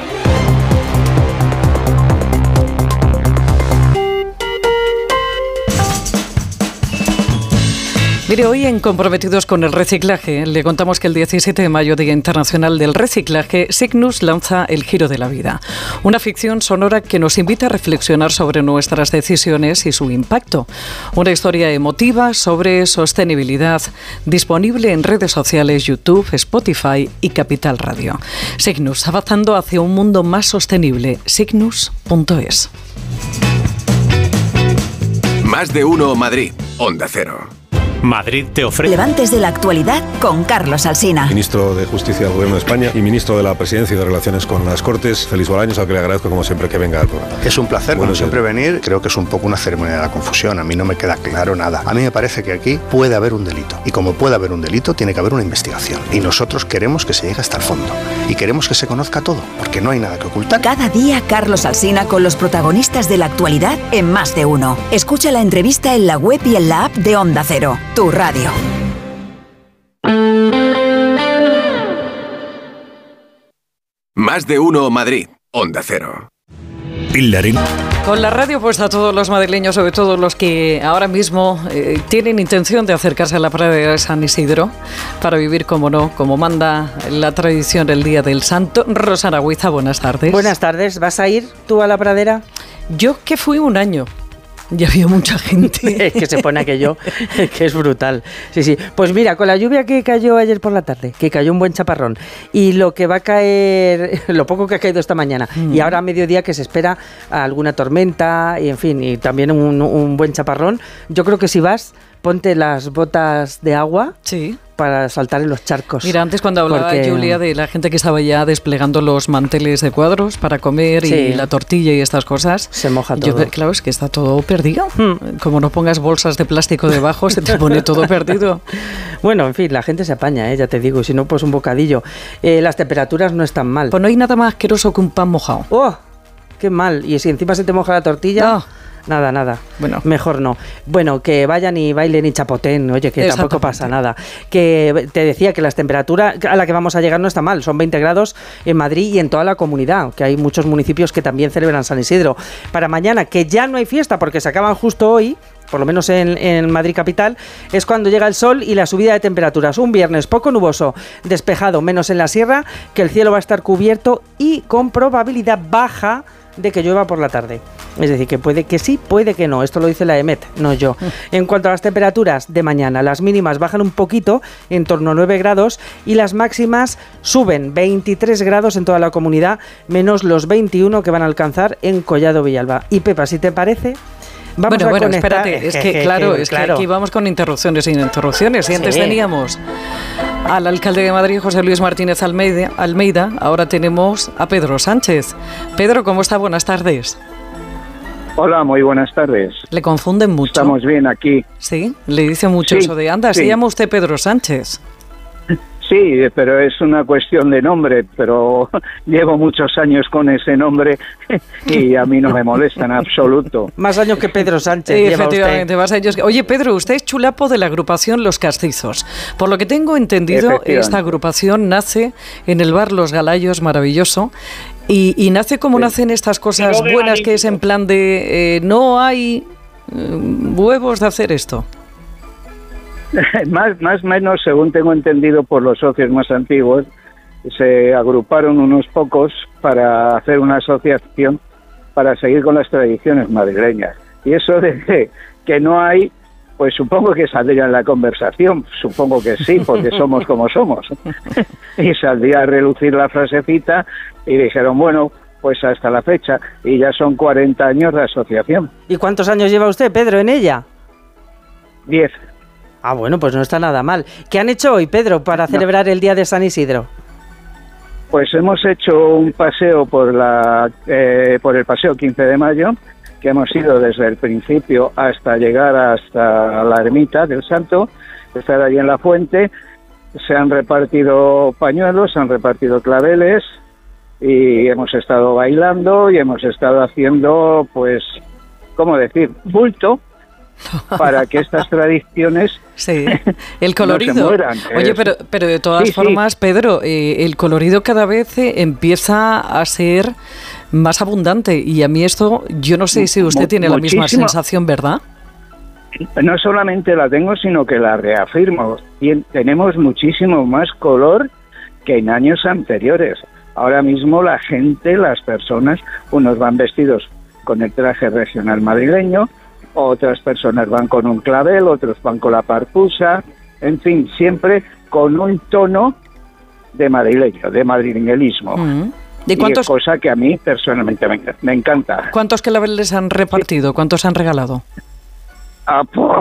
Mire, hoy en Comprometidos con el Reciclaje, le contamos que el diecisiete de mayo, Día Internacional del Reciclaje, Signus lanza El Giro de la Vida, una ficción sonora que nos invita a reflexionar sobre nuestras decisiones y su impacto. Una historia emotiva sobre sostenibilidad, disponible en redes sociales, YouTube, Spotify y Capital Radio. Signus, avanzando hacia un mundo más sostenible. Signus punto es. Más de uno Madrid, Onda Cero. Madrid te ofrece Levantes de la actualidad con Carlos Alsina. Ministro de Justicia del Gobierno de España y Ministro de la Presidencia y de Relaciones con las Cortes, Félix Bolaños, al que le agradezco como siempre que venga al programa. Es un placer, bueno, como siempre, venir. Creo que es un poco una ceremonia de la confusión. A mí no me queda claro nada. A mí me parece que aquí puede haber un delito. Y como puede haber un delito, tiene que haber una investigación. Y nosotros queremos que se llegue hasta el fondo. Y queremos que se conozca todo, porque no hay nada que ocultar. Cada día, Carlos Alsina con los protagonistas de la actualidad en Más de Uno. Escucha la entrevista en la web y en la app de Onda Cero, tu radio. Más de uno Madrid, Onda Cero. Pilarín. Con la radio puesta a todos los madrileños, sobre todo los que ahora mismo eh, tienen intención de acercarse a la pradera de San Isidro para vivir, como no, como manda la tradición el Día del Santo. Rosana Huiza, buenas tardes. Buenas tardes. ¿Vas a ir tú a la pradera? Yo que fui un año. Ya había mucha gente. Es que se pone aquello, que es brutal. Sí, sí. Pues mira, con la lluvia que cayó ayer por la tarde, que cayó un buen chaparrón, y lo que va a caer, lo poco que ha caído esta mañana, mm. y ahora a mediodía que se espera alguna tormenta, y en fin, y también un, un buen chaparrón, yo creo que si vas, ponte las botas de agua. Sí. Para saltar en los charcos. Mira, antes cuando hablaba porque... Julia de la gente que estaba ya desplegando los manteles de cuadros para comer sí. y la tortilla y estas cosas, se moja todo. Yo, claro, es que está todo perdido. Hmm. Como no pongas bolsas de plástico debajo, se te pone todo perdido. Bueno, en fin, la gente se apaña, ¿eh? Ya te digo, y si no, pues un bocadillo. Eh, las temperaturas no están mal. Pues no hay nada más asqueroso que un pan mojado. ¡Oh! ¡Qué mal! Y si encima se te moja la tortilla... No. Nada, nada. Bueno, mejor no. Bueno, que vayan y bailen y chapoten, oye, que tampoco pasa nada. Que te decía que las temperaturas a la que vamos a llegar no está mal, son veinte grados en Madrid y en toda la comunidad, que hay muchos municipios que también celebran San Isidro. Para mañana, que ya no hay fiesta porque se acaban justo hoy, por lo menos en, en Madrid capital, es cuando llega el sol y la subida de temperaturas. Un viernes poco nuboso, despejado, menos en la sierra, que el cielo va a estar cubierto y con probabilidad baja de que llueva por la tarde. Es decir, que puede que sí, puede que no. Esto lo dice la EMET, no yo. En cuanto a las temperaturas de mañana, las mínimas bajan un poquito, en torno a nueve grados, y las máximas suben veintitrés grados en toda la comunidad, menos los veintiuno que van a alcanzar en Collado Villalba. Y Pepa, si te parece... Vamos bueno, a bueno, conectar. espérate, es que claro, es claro. que aquí vamos con interrupciones sin interrupciones. Y antes sí. teníamos al alcalde de Madrid, José Luis Martínez Almeida, Almeida, ahora tenemos a Pedro Sánchez. Pedro, ¿cómo está? Buenas tardes. Hola, muy buenas tardes. ¿Le confunden mucho? Estamos bien aquí. Sí, le dice mucho sí, eso de anda, sí. ¿Se llama usted Pedro Sánchez? Sí, pero es una cuestión de nombre, pero llevo muchos años con ese nombre y a mí no me molesta en absoluto. Más años que Pedro Sánchez. Sí, lleva efectivamente, usted. Más años. Oye, Pedro, usted es chulapo de la agrupación Los Castizos. Por lo que tengo entendido, esta agrupación nace en el bar Los Galayos, maravilloso, y, y nace como sí. nacen estas cosas buenas, que es en plan de eh, no hay eh, huevos de hacer esto. Más más menos, según tengo entendido por los socios más antiguos, se agruparon unos pocos para hacer una asociación para seguir con las tradiciones madrileñas. Y eso de que no hay, pues supongo que saldría en la conversación, supongo que sí, porque somos como somos. Y saldría a relucir la frasecita y dijeron, bueno, pues hasta la fecha, y ya son cuarenta años de asociación. ¿Y cuántos años lleva usted, Pedro, en ella? Diez. Ah, bueno, pues no está nada mal. ¿Qué han hecho hoy, Pedro, para no. celebrar el Día de San Isidro? Pues hemos hecho un paseo por la eh, por el paseo quince de mayo, que hemos ido desde el principio hasta llegar hasta la ermita del Santo, estar allí en la fuente. Se han repartido pañuelos, se han repartido claveles y hemos estado bailando y hemos estado haciendo, pues, ¿cómo decir?, bulto, para que estas tradiciones sí, el colorido. no se mueran. Oye, pero, pero de todas sí, formas, sí. Pedro, eh, el colorido cada vez eh, empieza a ser más abundante y a mí esto, yo no sé si usted tiene la misma sensación, ¿verdad? no solamente la tengo, sino que la reafirmo. Tien- tenemos muchísimo más color que en años anteriores. Ahora mismo la gente, las personas, unos van vestidos con el traje regional madrileño, otras personas van con un clavel, otros van con la parpusa, en fin, siempre con un tono de madrileño, de madrileñismo. Mm. ¿Y Y cuántos, es cosa que a mí personalmente me, me encanta. cuántos claveles han repartido? ¿Cuántos han regalado? Ah, po-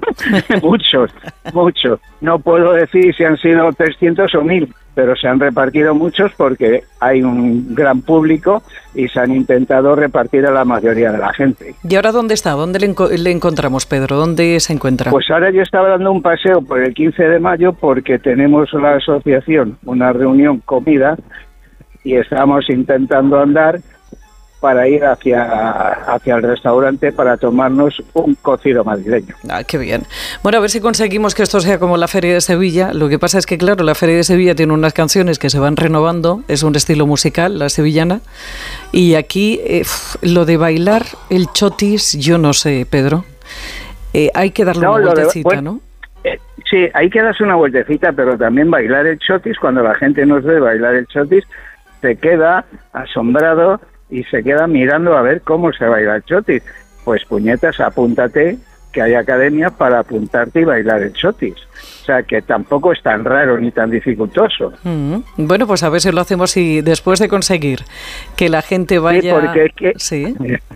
muchos, muchos. No puedo decir si han sido trescientos o mil, pero se han repartido muchos porque hay un gran público y se han intentado repartir a la mayoría de la gente. ¿Y ahora dónde está? ¿Dónde le, enco- le encontramos, Pedro? ¿Dónde se encuentra? Pues ahora yo estaba dando un paseo por el quince de mayo porque tenemos la asociación, una reunión comida, y estamos intentando andar para ir hacia, hacia el restaurante para tomarnos un cocido madrileño. Ah, qué bien. Bueno, a ver si conseguimos que esto sea como la Feria de Sevilla. Lo que pasa es que, claro, la Feria de Sevilla tiene unas canciones que se van renovando, es un estilo musical, la sevillana, y aquí eh, lo de bailar el chotis, yo no sé, Pedro. Eh, hay que darle No, una lo de- vueltecita, bueno, ¿no? Eh, sí, hay que darse una vueltecita, pero también bailar el chotis, cuando la gente nos ve bailar el chotis, se queda asombrado y se queda mirando a ver cómo se baila el chotis. Pues puñetas, apúntate, que hay academia para apuntarte y bailar el chotis. O sea, que tampoco es tan raro ni tan dificultoso. Mm. Bueno, pues a ver si lo hacemos y después de conseguir que la gente vaya... Sí, porque es que... Sí.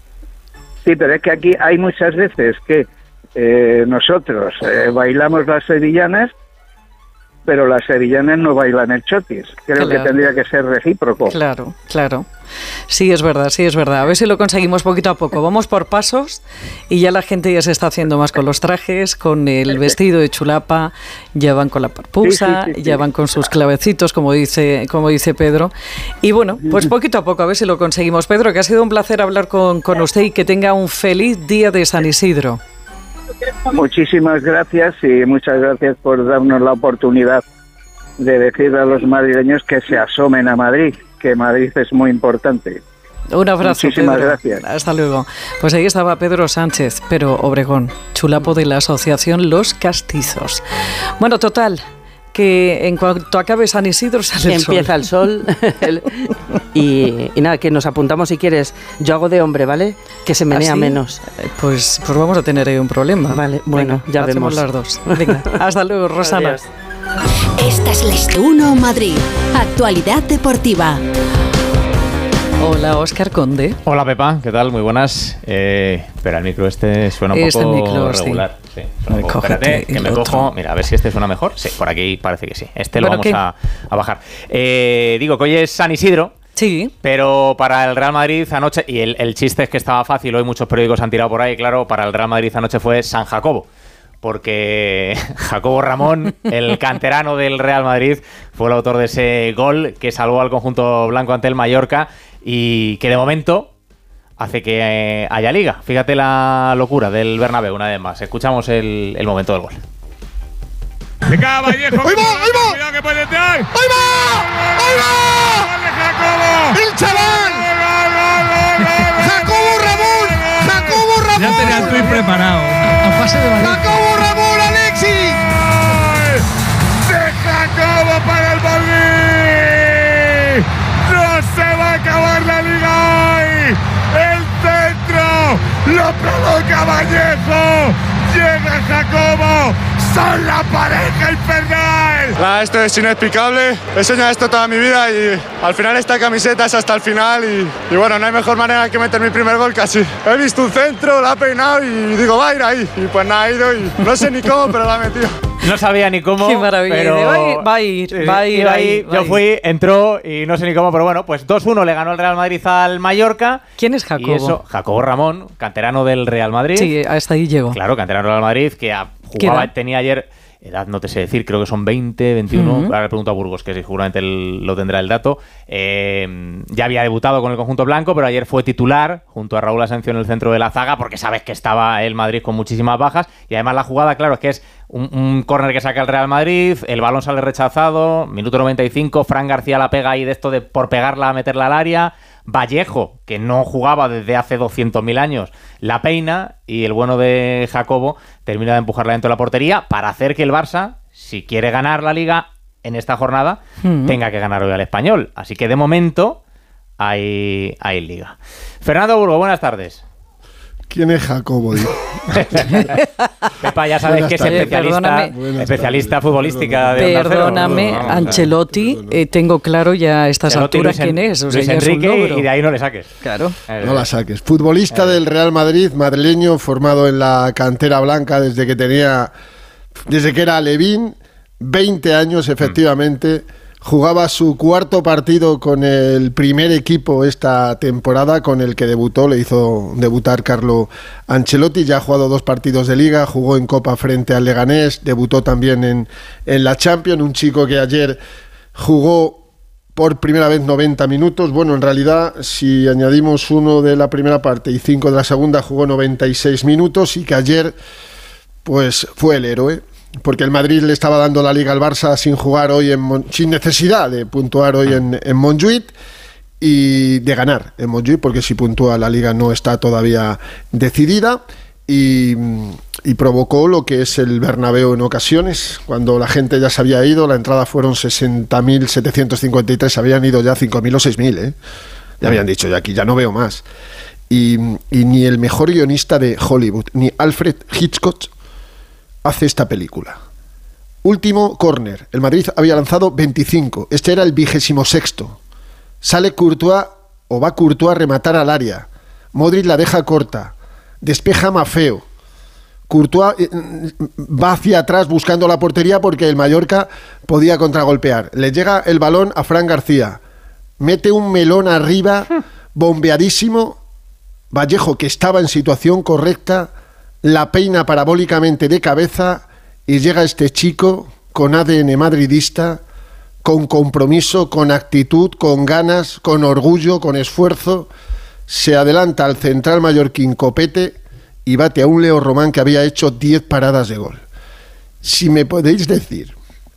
Sí, pero es que aquí hay muchas veces que eh, nosotros eh, bailamos las sevillanas, pero las sevillanas no bailan el chotis. Creo Claro. que tendría que ser recíproco. Claro, claro. Sí, es verdad, sí, es verdad. A ver si lo conseguimos poquito a poco. Vamos por pasos y ya la gente ya se está haciendo más con los trajes, con el vestido de chulapa, ya van con la parpusa, Sí, sí, sí, sí. ya van con sus clavecitos, como dice, como dice Pedro. Y bueno, pues poquito a poco, a ver si lo conseguimos. Pedro, que ha sido un placer hablar con, con usted y que tenga un feliz día de San Isidro. Muchísimas gracias y muchas gracias por darnos la oportunidad de decirle a los madrileños que se asomen a Madrid, que Madrid es muy importante. Un abrazo, Muchísimas Pedro. gracias. Hasta luego. Pues ahí estaba Pedro Sánchez, pero Obregón, chulapo de la asociación Los Castizos. Bueno, total, que en cuanto acabe San Isidro sale el sol. Empieza el sol. el- y, y nada, que nos apuntamos si quieres. Yo hago de hombre, ¿vale? Que se menea ¿Ah, sí? menos. Pues, pues vamos a tener ahí un problema. Vale, bueno, Venga, ya hacemos vemos. las dos. Venga, hasta luego, Rosana. Adiós. Esta es la Este uno Madrid. Actualidad deportiva. Hola, Óscar Conde. Hola Pepa, ¿qué tal? Muy buenas. Eh, espera, el micro este suena un Este poco micro, sí. regular. Sí. suena un poco- Cógete Espérate, que el me otro. cojo. Mira, a ver si este suena mejor. Sí, por aquí parece que sí. Este lo Bueno, vamos ¿qué? a, a bajar. Eh, digo que hoy es San Isidro. Sí. Pero para el Real Madrid anoche, y el, el chiste es que estaba fácil, hoy muchos periódicos han tirado por ahí, claro, para el Real Madrid anoche fue San Jacobo. Porque Jacobo Ramón, el canterano del Real Madrid, fue el autor de ese gol que salvó al conjunto blanco ante el Mallorca y que de momento hace que eh, haya liga. Fíjate la locura del Bernabéu una vez más. Escuchamos el, el momento del gol. Venga, Vallejo. ¡Ahí va! ¡Ahí va! ¡Cuidado que puede entrar! ¡Ahí va! ¡Ahí va! ¡Gol de Jacobo! ¡El chaval! ¡Jacobo Ramón! ¡Jacobo Ramón! Ya tenía el tuit preparado. A pase de Vallejo. ¡Jacobo Ramón, Alexi! ¡De Jacobo para el Madrid! ¡No se va a acabar la liga hoy! ¡El centro! ¡Lo provoca Vallejo! ¡Llega Jacobo! ¡Son la pareja infernal! Nada, esto es inexplicable. He soñado esto toda mi vida y al final esta camiseta es hasta el final y, y bueno, no hay mejor manera que meter mi primer gol casi. He visto un centro, la ha peinado y digo, va a ir ahí. Y pues nada, ha ido y no sé ni cómo, pero la ha metido. No sabía ni cómo. Qué maravilla. Pero Va a ir, va a ir, Sí, va a ir, iba ahí, ahí, va a yo ir. fui, entró y no sé ni cómo, pero bueno, pues dos uno le ganó el Real Madrid al Mallorca. ¿Quién es Jacobo? Y eso, Jacobo Ramón, canterano del Real Madrid. Sí, hasta ahí llegó. Claro, canterano del Real Madrid, que a- ¿Qué jugaba, edad? tenía ayer, edad no te sé decir, creo que son veinte, veintiuno. Ujú. Ahora le pregunto a Burgos, que seguramente él lo tendrá el dato. Eh, ya había debutado con el conjunto blanco, pero ayer fue titular junto a Raúl Asencio en el centro de la zaga, porque sabes que estaba el Madrid con muchísimas bajas. Y además la jugada, claro, es que es un, un córner que saca el Real Madrid, el balón sale rechazado, minuto noventa y cinco, Fran García la pega ahí de esto de por pegarla, meterla al área. Vallejo, que no jugaba desde hace doscientos mil años, la peina y el bueno de Jacobo termina de empujarla dentro de la portería para hacer que el Barça, si quiere ganar la Liga en esta jornada, mm. tenga que ganar hoy al Español. Así que de momento hay, hay Liga. Fernando Burgos, buenas tardes. ¿Quién es Jacobo? Pepa, ya sabes buenas que es especialista, especialista futbolística de Perdóname, Onda Ancelotti, eh, tengo claro ya a estas Ancelotti, alturas Luis, quién es. O sea, Luis Enrique, y de ahí no le saques. Claro. No la saques. Futbolista eh. del Real Madrid, madrileño, formado en la cantera blanca desde que tenía, desde que era alevín, veinte años efectivamente. Mm. Jugaba su cuarto partido con el primer equipo esta temporada, con el que debutó, le hizo debutar Carlo Ancelotti. Ya ha jugado dos partidos de Liga, jugó en Copa frente al Leganés, debutó también en, en la Champions, un chico que ayer jugó por primera vez noventa minutos. Bueno, en realidad, si añadimos uno de la primera parte y cinco de la segunda, jugó noventa y seis minutos y que ayer pues fue el héroe. Porque el Madrid le estaba dando la Liga al Barça sin jugar hoy, en Mon- sin necesidad de puntuar hoy en, en Montjuïc y de ganar en Montjuïc, porque si puntúa la Liga no está todavía decidida, y, y provocó lo que es el Bernabéu en ocasiones. Cuando la gente ya se había ido, la entrada fueron sesenta mil setecientos cincuenta y tres, habían ido ya cinco mil o seis mil, ¿eh? Ya habían dicho, ya aquí ya no veo más. Y, y ni el mejor guionista de Hollywood, ni Alfred Hitchcock, hace esta película. Último córner. El Madrid había lanzado veinticinco. Este era el vigésimo sexto. Sale Courtois, o va Courtois a rematar al área. Modric la deja corta. Despeja Maffeo. Courtois eh, va hacia atrás buscando la portería porque el Mallorca podía contragolpear. Le llega el balón a Fran García. Mete un melón arriba, bombeadísimo. Vallejo, que estaba en situación correcta, la peina parabólicamente de cabeza y llega este chico con A D N madridista, con compromiso, con actitud, con ganas, con orgullo, con esfuerzo. Se adelanta al central mallorquín Copete y bate a un Leo Román que había hecho diez paradas de gol. Si me podéis decir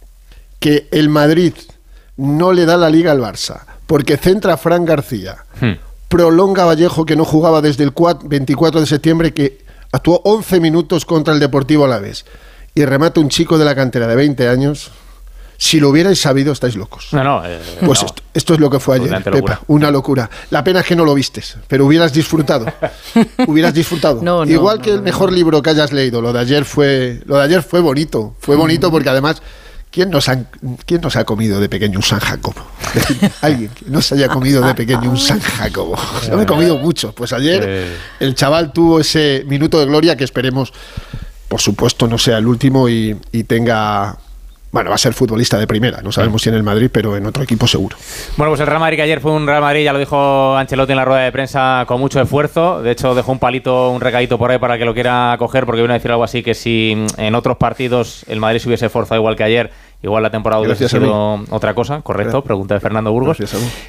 que el Madrid no le da la Liga al Barça porque centra a Fran García, hmm. prolonga a Vallejo, que no jugaba desde el veinticuatro de septiembre, que actuó once minutos contra el Deportivo Alavés, y remata un chico de la cantera de veinte años, si lo hubierais sabido, estáis locos. No, no. Eh, pues no. Esto, esto es lo que fue ayer, Pepa, locura. Una locura. La pena es que no lo vistes, pero hubieras disfrutado. hubieras disfrutado. No, no, Igual no, que no, el mejor no. libro que hayas leído, lo de ayer fue, lo de ayer fue bonito. Fue bonito porque además, ¿quién nos, han, ¿quién nos ha comido de pequeño un San Jacobo? Alguien que no se haya comido de pequeño un San Jacobo. Yo me he comido mucho. Pues ayer el chaval tuvo ese minuto de gloria que esperemos, por supuesto, no sea el último y, y tenga... Bueno, va a ser futbolista de primera, no sabemos si en el Madrid, pero en otro equipo seguro. Bueno, pues el Real Madrid, que ayer fue un Real Madrid, ya lo dijo Ancelotti en la rueda de prensa, con mucho esfuerzo. De hecho, dejó un palito, un recadito por ahí para que lo quiera coger, porque vino a decir algo así, que si en otros partidos el Madrid se hubiese esforzado igual que ayer, igual la temporada hubiese sido otra cosa. Correcto, Gracias. Pregunta de Fernando Burgos.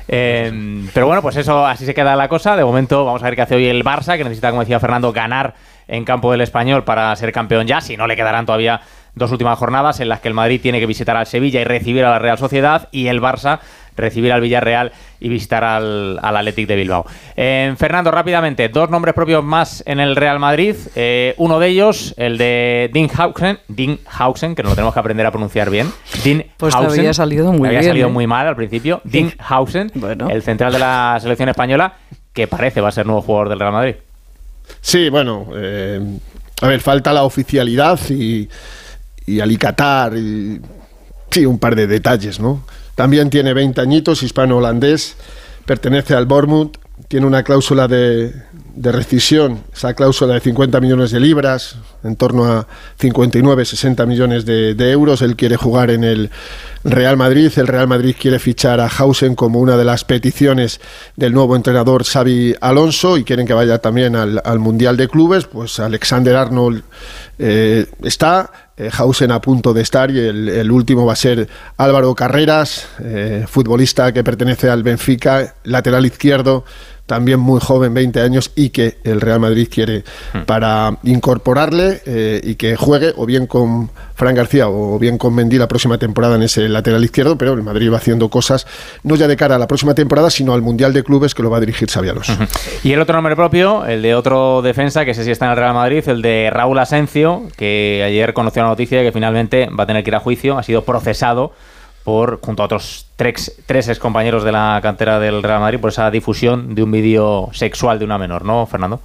Eh, pero bueno, pues eso, así se queda la cosa. De momento vamos a ver qué hace hoy el Barça, que necesita, como decía Fernando, ganar en campo del Español para ser campeón ya. Si no, le quedarán todavía dos últimas jornadas en las que el Madrid tiene que visitar al Sevilla y recibir a la Real Sociedad, y el Barça recibir al Villarreal y visitar al, al Athletic de Bilbao. Eh, Fernando, rápidamente, dos nombres propios más en el Real Madrid. Eh, uno de ellos, el de Dinghausen, Dinghausen, que nos lo tenemos que aprender a pronunciar bien. Dinghausen, pues te había salido muy había bien. salido ¿eh? muy mal al principio. Dinghausen, bueno. El central de la selección española, que parece va a ser nuevo jugador del Real Madrid. Sí, bueno, eh, a ver, falta la oficialidad y... y alicatar, y sí, un par de detalles, ¿no? También tiene veinte añitos, hispano-holandés, pertenece al Bournemouth, tiene una cláusula de, de rescisión, esa cláusula de cincuenta millones de libras, en torno a cincuenta y nueve, sesenta millones de, de euros. Él quiere jugar en el Real Madrid, el Real Madrid quiere fichar a Hausen como una de las peticiones del nuevo entrenador Xabi Alonso, y quieren que vaya también al, al Mundial de Clubes. Pues Alexander Arnold eh, está, eh, Hausen a punto de estar, y el, el último va a ser Álvaro Carreras, eh, futbolista que pertenece al Benfica, lateral izquierdo, también muy joven, veinte años, y que el Real Madrid quiere para incorporarle eh, y que juegue o bien con Fran García o bien con Mendy la próxima temporada en ese lateral izquierdo, pero el Madrid va haciendo cosas no ya de cara a la próxima temporada, sino al Mundial de Clubes que lo va a dirigir Xabi Alonso. Uh-huh. Y el otro nombre propio, el de otro defensa, que sé si está en el Real Madrid, el de Raúl Asencio, que ayer conoció la noticia de que finalmente va a tener que ir a juicio, ha sido procesado por, junto a otros tres, tres excompañeros de la cantera del Real Madrid, por esa difusión de un vídeo sexual de una menor, ¿no, Fernando?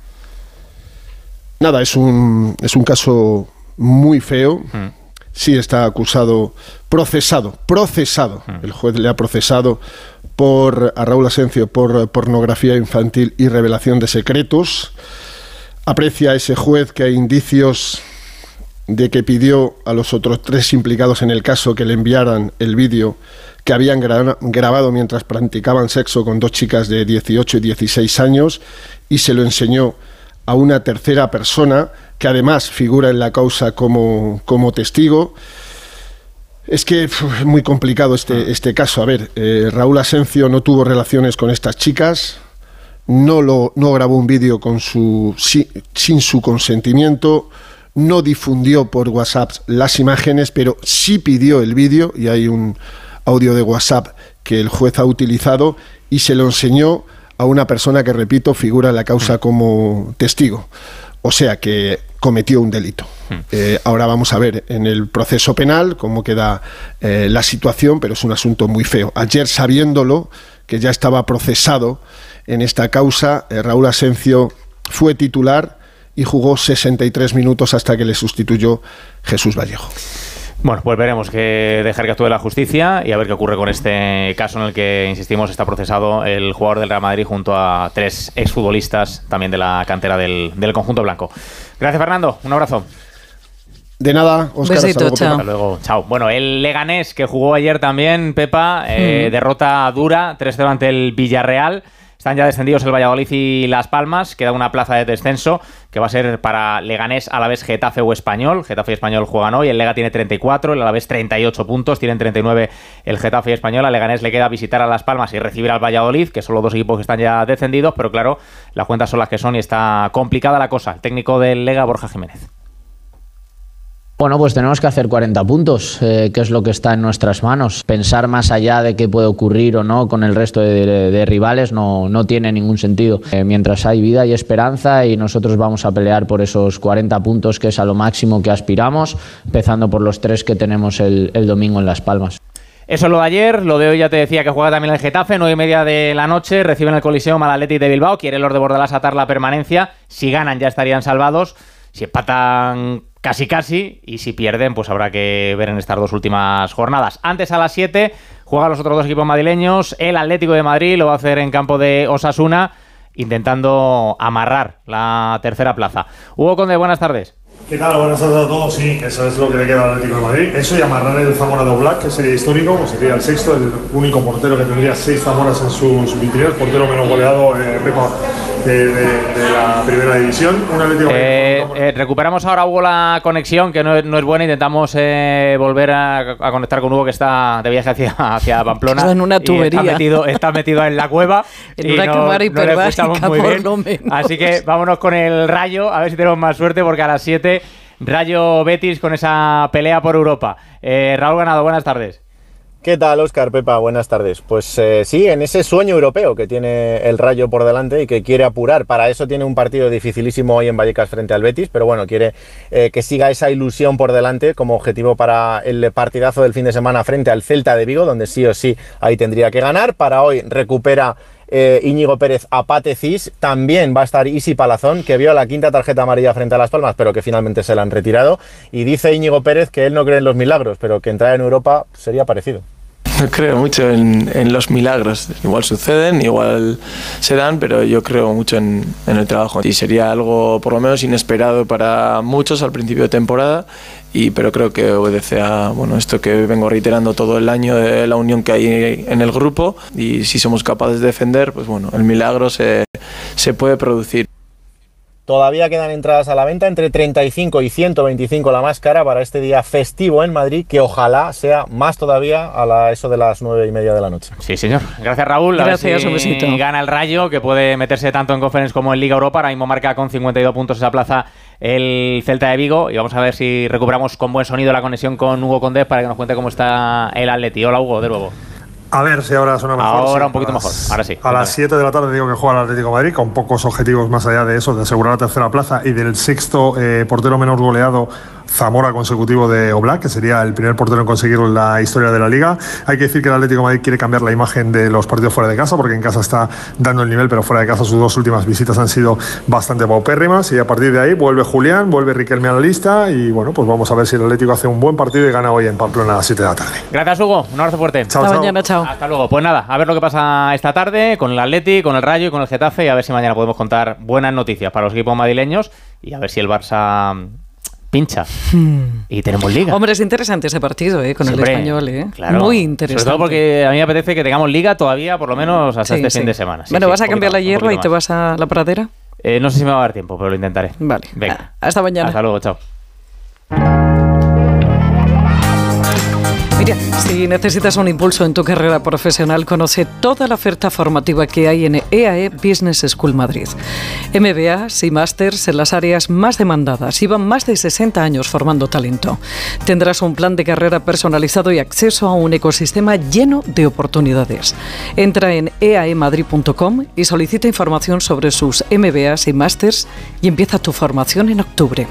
Nada, es un, es un caso muy feo. Mm. Sí está acusado, procesado, procesado. Mm. El juez le ha procesado por a Raúl Asencio por pornografía infantil y revelación de secretos. Aprecia ese juez que hay indicios de que pidió a los otros tres implicados en el caso que le enviaran el vídeo que habían gra- grabado mientras practicaban sexo con dos chicas de dieciocho y dieciséis años, y se lo enseñó a una tercera persona que además figura en la causa como, como testigo. Es que es muy complicado este, este caso. A ver, eh, Raúl Asencio no tuvo relaciones con estas chicas, no, lo, no grabó un vídeo con su, sin, sin su consentimiento, no difundió por WhatsApp las imágenes, pero sí pidió el vídeo, y hay un audio de WhatsApp que el juez ha utilizado, y se lo enseñó a una persona que, repito, figura en la causa como testigo. O sea que cometió un delito. Eh, ahora vamos a ver en el proceso penal cómo queda eh, la situación, pero es un asunto muy feo. Ayer, sabiéndolo, que ya estaba procesado en esta causa, eh, Raúl Asencio fue titular y jugó sesenta y tres minutos hasta que le sustituyó Jesús Vallejo. Bueno, pues veremos que dejar que actúe la justicia y a ver qué ocurre con este caso en el que, insistimos, está procesado el jugador del Real Madrid junto a tres exfutbolistas también de la cantera del, del conjunto blanco. Gracias, Fernando. Un abrazo. De nada, Óscar. Besito, hasta luego, chao. Pepa. Hasta luego, chao. Bueno, el Leganés, que jugó ayer también, Pepa, eh, mm. derrota dura, tres cero ante el Villarreal. Están ya descendidos el Valladolid y Las Palmas. Queda una plaza de descenso que va a ser para Leganés, Alavés, Getafe o Español. Getafe y Español juegan hoy. El Lega tiene treinta y cuatro, el Alavés treinta y ocho puntos. Tienen treinta y nueve el Getafe y Español. A Leganés le queda visitar a Las Palmas y recibir al Valladolid, que son los dos equipos que están ya descendidos. Pero claro, las cuentas son las que son y está complicada la cosa. El técnico del Lega, Borja Jiménez. Bueno, pues tenemos que hacer cuarenta puntos, eh, que es lo que está en nuestras manos. Pensar más allá de qué puede ocurrir o no con el resto de, de, de rivales no, no tiene ningún sentido. Eh, mientras hay vida y esperanza, y nosotros vamos a pelear por esos cuarenta puntos, que es a lo máximo que aspiramos, empezando por los tres que tenemos el, el domingo en Las Palmas. Eso es lo de ayer. Lo de hoy ya te decía que juega también el Getafe, nueve y media de la noche, reciben el Coliseum al Athletic de Bilbao. Quiere los de Bordalás atar la permanencia. Si ganan ya estarían salvados. Si empatan, casi casi, y si pierden, pues habrá que ver en estas dos últimas jornadas. Antes, a las siete, juegan los otros dos equipos madrileños. El Atlético de Madrid lo va a hacer en campo de Osasuna, intentando amarrar la tercera plaza. Hugo Conde, buenas tardes. ¿Qué tal? Buenas tardes a todos. Sí, eso es lo que le queda al Atlético de Madrid. Eso y amarrar el Zamora de Oblak, que sería histórico, pues sería el sexto, el único portero que tendría seis Zamoras en sus vitrinas, portero menos goleado, eh, Pepa, de, de, de la primera división. Un Atlético eh, eh, recuperamos ahora, Hugo, la conexión, que no es, no es buena. Intentamos eh, volver a, a conectar con Hugo, que está de viaje hacia, hacia Pamplona. Está en una tubería. Está metido, está metido en la cueva. En una no, cámara hiperbárica, no muy por bien. lo menos. Así que vámonos con el Rayo, a ver si tenemos más suerte, porque a las siete... Rayo Betis con esa pelea por Europa. Eh, Raúl Ganado, buenas tardes. ¿Qué tal, Óscar, Pepa? Buenas tardes. Pues eh, sí, en ese sueño europeo que tiene el Rayo por delante y que quiere apurar. Para eso tiene un partido dificilísimo hoy en Vallecas frente al Betis, pero bueno, quiere eh, que siga esa ilusión por delante como objetivo para el partidazo del fin de semana frente al Celta de Vigo, donde sí o sí ahí tendría que ganar. Para hoy recupera Eh, Íñigo Pérez a Pate Cis. También va a estar Isi Palazón, que vio la quinta tarjeta amarilla frente a Las Palmas, pero que finalmente se la han retirado. Y dice Íñigo Pérez que él no cree en los milagros, pero que entrar en Europa sería parecido. No creo mucho en, en los milagros. Igual suceden, igual se dan, pero yo creo mucho en, en el trabajo. Y sería algo por lo menos inesperado para muchos al principio de temporada, y pero creo que obedece a bueno, esto que vengo reiterando todo el año, de la unión que hay en el grupo, y si somos capaces de defender, pues bueno, el milagro se, se puede producir. todavía quedan entradas a la venta entre treinta y cinco y ciento veinticinco la más cara para este día festivo en Madrid, que ojalá sea más todavía a la, eso de las nueve y media de la noche. Sí, señor. Gracias, Raúl. Gracias, a ver si un besito. Gana el Rayo, que puede meterse tanto en Conference como en Liga Europa. Ahora mismo marca con cincuenta y dos puntos esa plaza el Celta de Vigo, y vamos a ver si recuperamos con buen sonido la conexión con Hugo Condés para que nos cuente cómo está el Atleti. Hola, Hugo, de nuevo. A ver si ahora suena mejor. Ahora sí, un poquito las, mejor, ahora sí. A las siete de la tarde digo que juega el Atlético de Madrid, con pocos objetivos más allá de eso, de asegurar la tercera plaza y del sexto eh, portero menos goleado, Zamora, consecutivo de Oblak, que sería el primer portero en conseguirlo en la historia de la Liga. Hay que decir que el Atlético de Madrid quiere cambiar la imagen de los partidos fuera de casa, porque en casa está dando el nivel, pero fuera de casa sus dos últimas visitas han sido bastante paupérrimas, y a partir de ahí vuelve Julián, vuelve Riquelme a la lista, y bueno, pues vamos a ver si el Atlético hace un buen partido y gana hoy en Pamplona a las siete de la tarde. Gracias, Hugo. Un abrazo fuerte. Chao, Hasta chao. mañana, chao. Hasta luego. Pues nada, a ver lo que pasa esta tarde con el Atleti, con el Rayo y con el Getafe, y a ver si mañana podemos contar buenas noticias para los equipos madrileños, y a ver si el Barça pincha hmm. y tenemos Liga. Hombre, es interesante ese partido, ¿eh? Con Siempre, el Español, ¿eh? Claro. Muy interesante. Sobre todo porque a mí me apetece que tengamos Liga todavía, por lo menos hasta sí, este sí. fin de semana. Sí, bueno, sí, ¿vas a cambiar más, la hierba y te vas a la pradera? Eh, no sé si me va a dar tiempo, pero lo intentaré. Vale. Venga. Hasta mañana. Hasta luego, chao. Mira, si necesitas un impulso en tu carrera profesional, conoce toda la oferta formativa que hay en E A E Business School Madrid. M B As y másters en las áreas más demandadas. Llevan más de sesenta años formando talento. Tendrás un plan de carrera personalizado y acceso a un ecosistema lleno de oportunidades. Entra en e a e madrid punto com y solicita información sobre sus M B As y másters y empieza tu formación en octubre.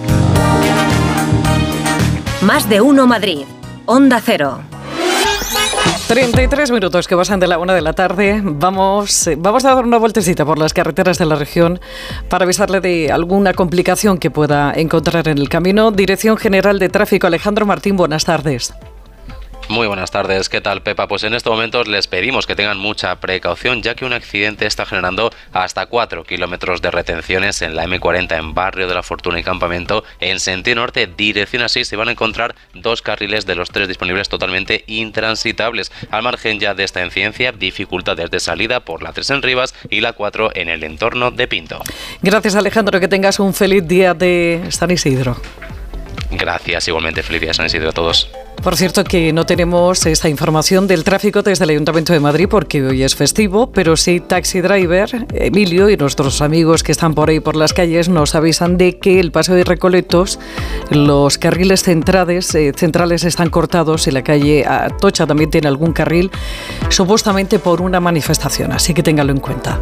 Más de uno Madrid. Onda Cero. treinta y tres minutos que pasan de la una de la tarde. Vamos, eh, vamos a dar una vueltecita por las carreteras de la región para avisarle de alguna complicación que pueda encontrar en el camino. Dirección General de Tráfico, Alejandro Martín, buenas tardes. Muy buenas tardes, ¿qué tal, Pepa? Pues en estos momentos les pedimos que tengan mucha precaución, ya que un accidente está generando hasta cuatro kilómetros de retenciones en la eme cuarenta en Barrio de la Fortuna y Campamento. En sentido norte, dirección así, se van a encontrar dos carriles de los tres disponibles totalmente intransitables. Al margen ya de esta incidencia, dificultades de salida por la tres en Rivas y la cuatro en el entorno de Pinto. Gracias, Alejandro, que tengas un feliz día de San Isidro. Gracias, igualmente, feliz día San Isidro a todos. Por cierto, que no tenemos esta información del tráfico desde el Ayuntamiento de Madrid porque hoy es festivo, pero sí Taxi Driver, Emilio y nuestros amigos que están por ahí por las calles nos avisan de que el Paseo de Recoletos, los carriles centrales, eh, centrales están cortados y la calle Atocha también tiene algún carril, supuestamente por una manifestación, así que téngalo en cuenta.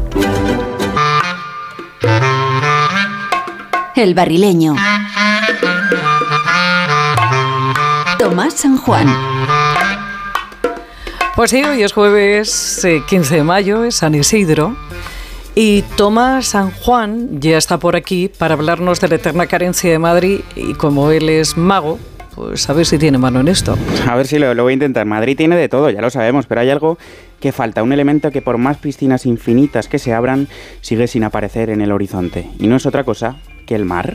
El Barrileño. Tomás San Juan. Pues sí, hoy es jueves eh, quince de mayo, es San Isidro. Y Tomás San Juan ya está por aquí para hablarnos de la eterna carencia de Madrid. Y como él es mago, pues a ver si tiene mano en esto. A ver si lo, lo voy a intentar. Madrid tiene de todo, ya lo sabemos, pero hay algo que falta. Un elemento que por más piscinas infinitas que se abran, sigue sin aparecer en el horizonte. Y no es otra cosa que el mar.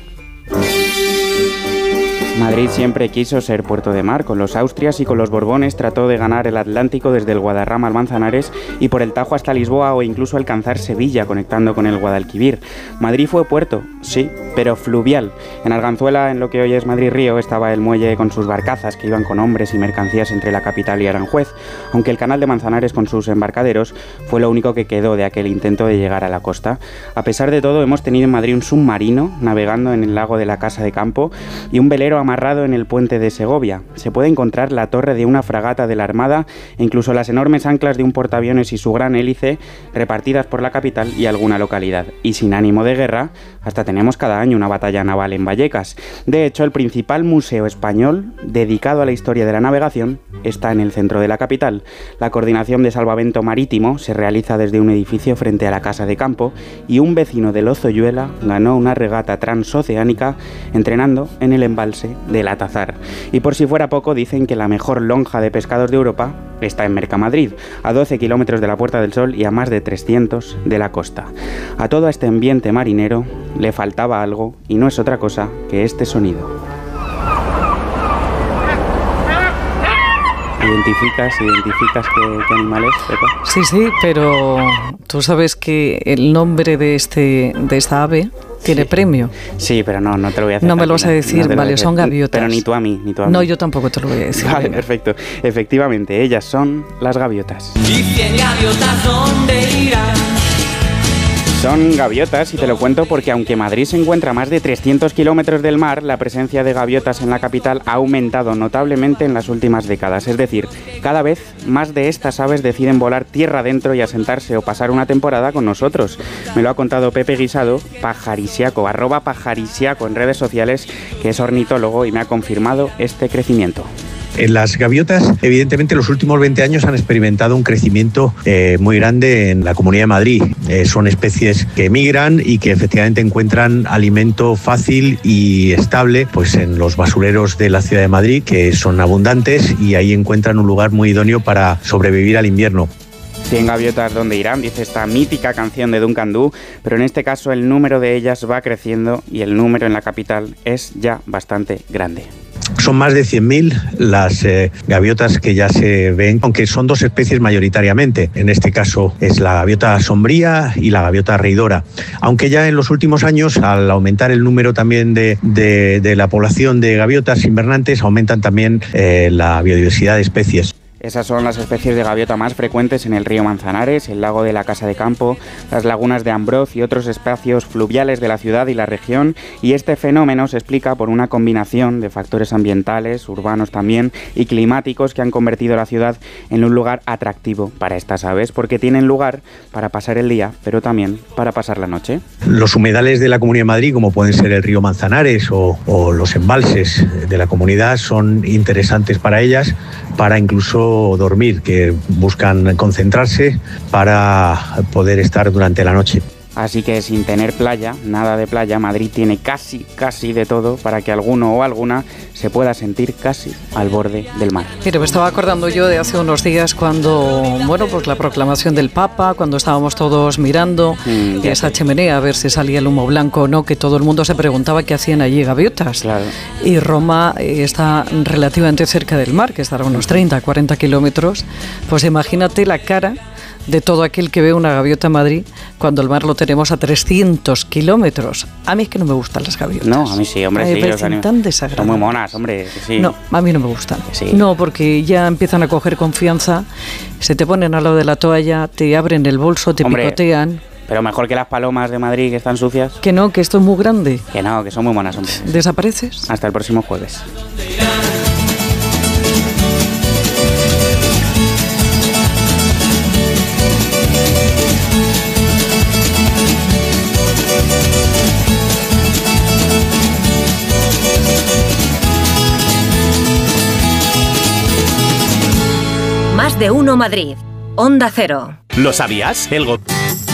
Madrid siempre quiso ser puerto de mar. Con los Austrias y con los Borbones trató de ganar el Atlántico desde el Guadarrama al Manzanares y por el Tajo hasta Lisboa o incluso alcanzar Sevilla conectando con el Guadalquivir. Madrid fue puerto, sí, pero fluvial. En Arganzuela, en lo que hoy es Madrid-Río, estaba el muelle con sus barcazas que iban con hombres y mercancías entre la capital y Aranjuez, aunque el canal de Manzanares con sus embarcaderos fue lo único que quedó de aquel intento de llegar a la costa. A pesar de todo, hemos tenido en Madrid un submarino navegando en el lago de la Casa de Campo y un velero amarrado en el puente de Segovia. Se puede encontrar la torre de una fragata de la Armada e incluso las enormes anclas de un portaaviones y su gran hélice repartidas por la capital y alguna localidad. Y sin ánimo de guerra, hasta tenemos cada año una batalla naval en Vallecas. De hecho, el principal museo español dedicado a la historia de la navegación está en el centro de la capital. La coordinación de salvamento marítimo se realiza desde un edificio frente a la Casa de Campo y un vecino de Lozoyuela ganó una regata transoceánica entrenando en el embalse de la Tazar. Y por si fuera poco, dicen que la mejor lonja de pescados de Europa está en Mercamadrid, a doce kilómetros de la Puerta del Sol y a más de trescientos de la costa. A todo este ambiente marinero le faltaba algo y no es otra cosa que este sonido. ¿Identificas, identificas qué, qué animal es, Pepa? Sí, sí, pero tú sabes que el nombre de este de esta ave tiene sí. premio. Sí, pero no, no te lo voy a decir. No me lo vas a decir, no vale, son gaviotas. Pero ni tú a mí, ni tú a mí. No, yo tampoco te lo voy a decir. Vale, venga. Perfecto. Efectivamente, ellas son las gaviotas. ¿Y cien gaviotas dónde irán? Son gaviotas y te lo cuento porque aunque Madrid se encuentra a más de trescientos kilómetros del mar, la presencia de gaviotas en la capital ha aumentado notablemente en las últimas décadas. Es decir, cada vez más de estas aves deciden volar tierra adentro y asentarse o pasar una temporada con nosotros. Me lo ha contado Pepe Guisado, pajarisiaco, arroba pajarisiaco en redes sociales, que es ornitólogo y me ha confirmado este crecimiento. Las gaviotas, evidentemente, los últimos veinte años han experimentado un crecimiento eh, muy grande en la Comunidad de Madrid. Eh, son especies que migran y que efectivamente encuentran alimento fácil y estable pues en los basureros de la ciudad de Madrid, que son abundantes, y ahí encuentran un lugar muy idóneo para sobrevivir al invierno. cien gaviotas dónde irán, dice esta mítica canción de Duncan Du, pero en este caso el número de ellas va creciendo y el número en la capital es ya bastante grande. Son más de cien mil las eh, gaviotas que ya se ven, aunque son dos especies mayoritariamente. En este caso es la gaviota sombría y la gaviota reidora. Aunque ya en los últimos años, al aumentar el número también de, de, de la población de gaviotas invernantes, aumentan también eh, la biodiversidad de especies. Esas son las especies de gaviota más frecuentes en el río Manzanares, el lago de la Casa de Campo, las lagunas de Ambroz y otros espacios fluviales de la ciudad y la región, y este fenómeno se explica por una combinación de factores ambientales, urbanos también, y climáticos que han convertido la ciudad en un lugar atractivo para estas aves, porque tienen lugar para pasar el día, pero también para pasar la noche. Los humedales de la Comunidad de Madrid, como pueden ser el río Manzanares o, o los embalses de la comunidad, son interesantes para ellas, para incluso dormir, que buscan concentrarse para poder estar durante la noche. Así que sin tener playa, nada de playa, Madrid tiene casi, casi de todo para que alguno o alguna se pueda sentir casi al borde del mar. Mira, me estaba acordando yo de hace unos días cuando, bueno, pues la proclamación del Papa, cuando estábamos todos mirando mm, esa sé. chimenea a ver si salía el humo blanco o no, que todo el mundo se preguntaba qué hacían allí gaviotas. Claro. Y Roma eh, está relativamente cerca del mar, que estará a unos treinta, cuarenta kilómetros. Pues imagínate la cara de todo aquel que ve una gaviota en Madrid cuando el mar lo tenemos a trescientos kilómetros. A mí es que no me gustan las gaviotas. No, a mí sí, hombre, me sí. parecen tan desagradables. Son muy monas, hombre, sí. No, a mí no me gustan. Sí. No, porque ya empiezan a coger confianza, se te ponen al lado de la toalla, te abren el bolso, te hombre, picotean. Pero mejor que las palomas de Madrid que están sucias. Que no, que esto es muy grande. Que no, que son muy monas, hombre. ¿Desapareces? Hasta el próximo jueves. Más de uno Madrid. Onda Cero. ¿Lo sabías? El go-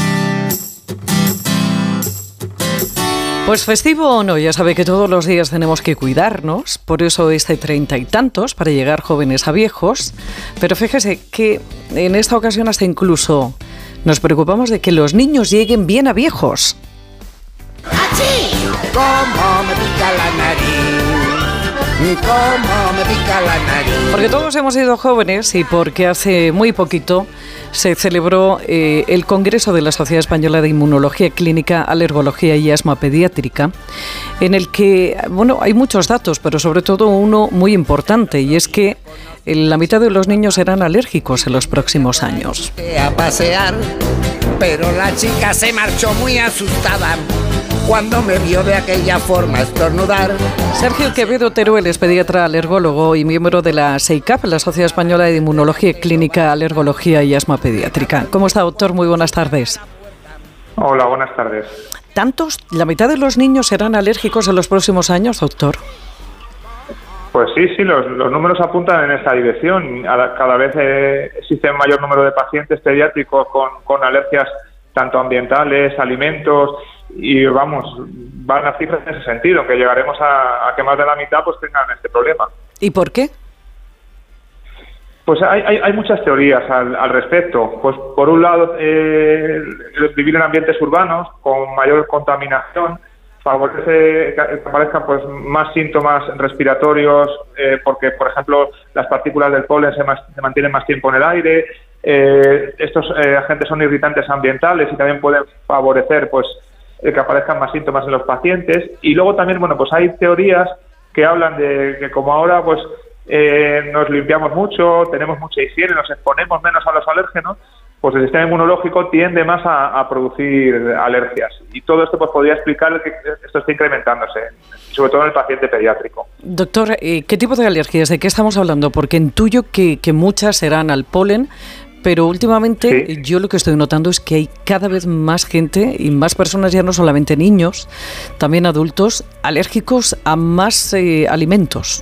Pues festivo o no, ya sabe que todos los días tenemos que cuidarnos, por eso este treinta y tantos, para llegar jóvenes a viejos. Pero fíjese que en esta ocasión hasta incluso nos preocupamos de que los niños lleguen bien a viejos. ¡Achí! ¿Cómo me pica la nariz? ¿Cómo me pica la nariz? Porque todos hemos sido jóvenes y porque hace muy poquito se celebró eh, el Congreso de la Sociedad Española de Inmunología Clínica, Alergología y Asma Pediátrica, en el que, bueno, hay muchos datos, pero sobre todo uno muy importante, y es que la mitad de los niños serán alérgicos en los próximos años. A pasear, pero la chica se marchó muy asustada cuando me vio de aquella forma estornudar. Sergio Quevedo Teruel es pediatra alergólogo y miembro de la S E I C A P, la Sociedad Española de Inmunología Clínica, Alergología y Asma Pediátrica. ¿Cómo está, doctor? Muy buenas tardes. Hola, buenas tardes. ¿Tantos? ¿La mitad de los niños serán alérgicos en los próximos años, doctor? Pues sí, sí, los, los números apuntan en esta dirección. Cada vez eh, existe un mayor número de pacientes pediátricos con, con alergias tanto ambientales, alimentos, y vamos, van las cifras en ese sentido, que llegaremos a, a que más de la mitad pues tengan este problema. ¿Y por qué? Pues hay, hay, hay muchas teorías al, al respecto. Pues por un lado, eh, vivir en ambientes urbanos con mayor contaminación favorece que aparezcan pues más síntomas respiratorios, eh, porque, por ejemplo, las partículas del polen se, más, se mantienen más tiempo en el aire. Eh, estos eh, agentes son irritantes ambientales y también pueden favorecer pues eh, que aparezcan más síntomas en los pacientes. Y luego también, bueno, pues hay teorías que hablan de que como ahora pues eh, nos limpiamos mucho, tenemos mucha higiene, nos exponemos menos a los alérgenos, pues el sistema inmunológico tiende más a, a producir alergias. Y todo esto pues podría explicar que esto está incrementándose, sobre todo en el paciente pediátrico. Doctor, eh, ¿qué tipo de alergias? ¿De qué estamos hablando? Porque intuyo que, que muchas serán al polen, pero últimamente sí. Yo lo que estoy notando es que hay cada vez más gente y más personas, ya no solamente niños, también adultos, alérgicos a más eh, alimentos.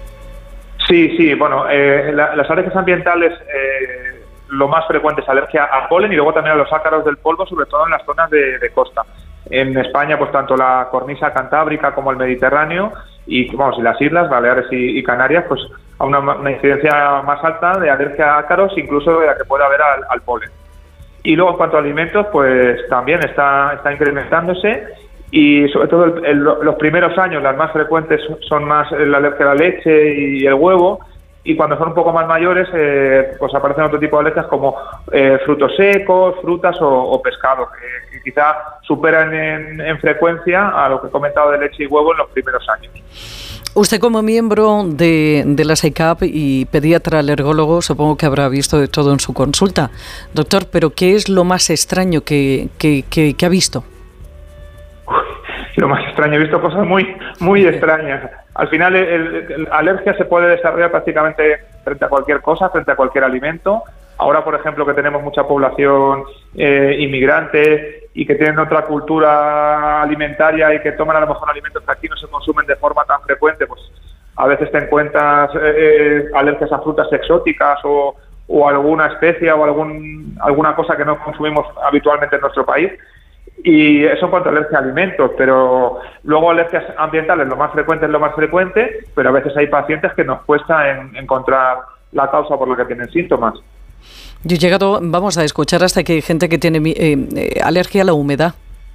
Sí, sí, bueno, eh, la, las alergias ambientales... Eh, lo más frecuente es alergia al polen y luego también a los ácaros del polvo, sobre todo en las zonas de, de costa. En España, pues tanto la cornisa cantábrica como el Mediterráneo y, vamos, y las islas, Baleares y, y Canarias, pues a una, una incidencia más alta de alergia a ácaros, incluso de la que puede haber al, al polen. Y luego, en cuanto a alimentos, pues también está, está incrementándose y, sobre todo, el, el, los primeros años, las más frecuentes son más la alergia a la leche y el huevo. Y cuando son un poco más mayores, eh, pues aparecen otro tipo de alergias como eh, frutos secos, frutas o, o pescado, que, que quizá superan en, en frecuencia a lo que he comentado de leche y huevo en los primeros años. Usted, como miembro de, de la S E C A P y pediatra alergólogo, supongo que habrá visto de todo en su consulta. Doctor, ¿pero qué es lo más extraño que, que, que, que ha visto? Uy, lo más extraño, he visto cosas muy, muy extrañas. Al final, la alergia se puede desarrollar prácticamente frente a cualquier cosa, frente a cualquier alimento. Ahora, por ejemplo, que tenemos mucha población eh, inmigrante y que tienen otra cultura alimentaria y que toman a lo mejor alimentos que aquí no se consumen de forma tan frecuente, pues a veces te encuentras eh, alergias a frutas exóticas o, o alguna especie o algún, alguna cosa que no consumimos habitualmente en nuestro país. Y eso en cuanto a alergia a alimentos, pero luego alergias ambientales, lo más frecuente es lo más frecuente, pero a veces hay pacientes que nos cuesta en, encontrar la causa por la que tienen síntomas. Yo he llegado, vamos a escuchar hasta que hay gente que tiene eh, eh, alergia a la humedad.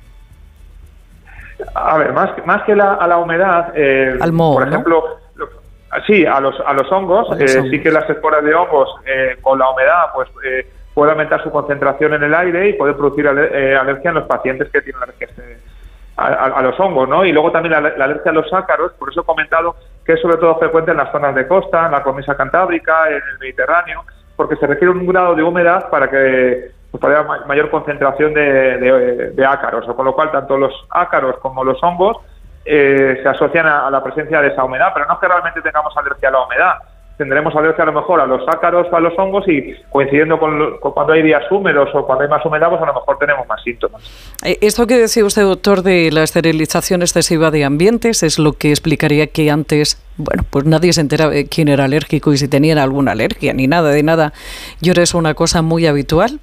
A ver, más, más que la, a la humedad, eh, al moho, por ejemplo, ¿no? lo, sí, a los, a los hongos, a los eh, hongos. Sí que las esporas de hongos eh, con la humedad, pues... Eh, puede aumentar su concentración en el aire y puede producir aler- eh, alergia en los pacientes que tienen alergia a, a, a los hongos, ¿no? Y luego también la, la alergia a los ácaros, por eso he comentado que es sobre todo frecuente en las zonas de costa, en la cornisa cantábrica, en el Mediterráneo, porque se requiere un grado de humedad para que pues, para haya mayor concentración de, de, de ácaros, con lo cual tanto los ácaros como los hongos eh, se asocian a, a la presencia de esa humedad, pero no es que realmente tengamos alergia a la humedad. Tendremos alergia a lo mejor a los ácaros o a los hongos y coincidiendo con, lo, con cuando hay días húmedos o cuando hay más humedad, pues a lo mejor tenemos más síntomas. Esto que decía usted, doctor, de la esterilización excesiva de ambientes es lo que explicaría que antes, bueno, pues nadie se enteraba de quién era alérgico y si tenían alguna alergia, ni nada de nada. ¿Y ahora es una cosa muy habitual?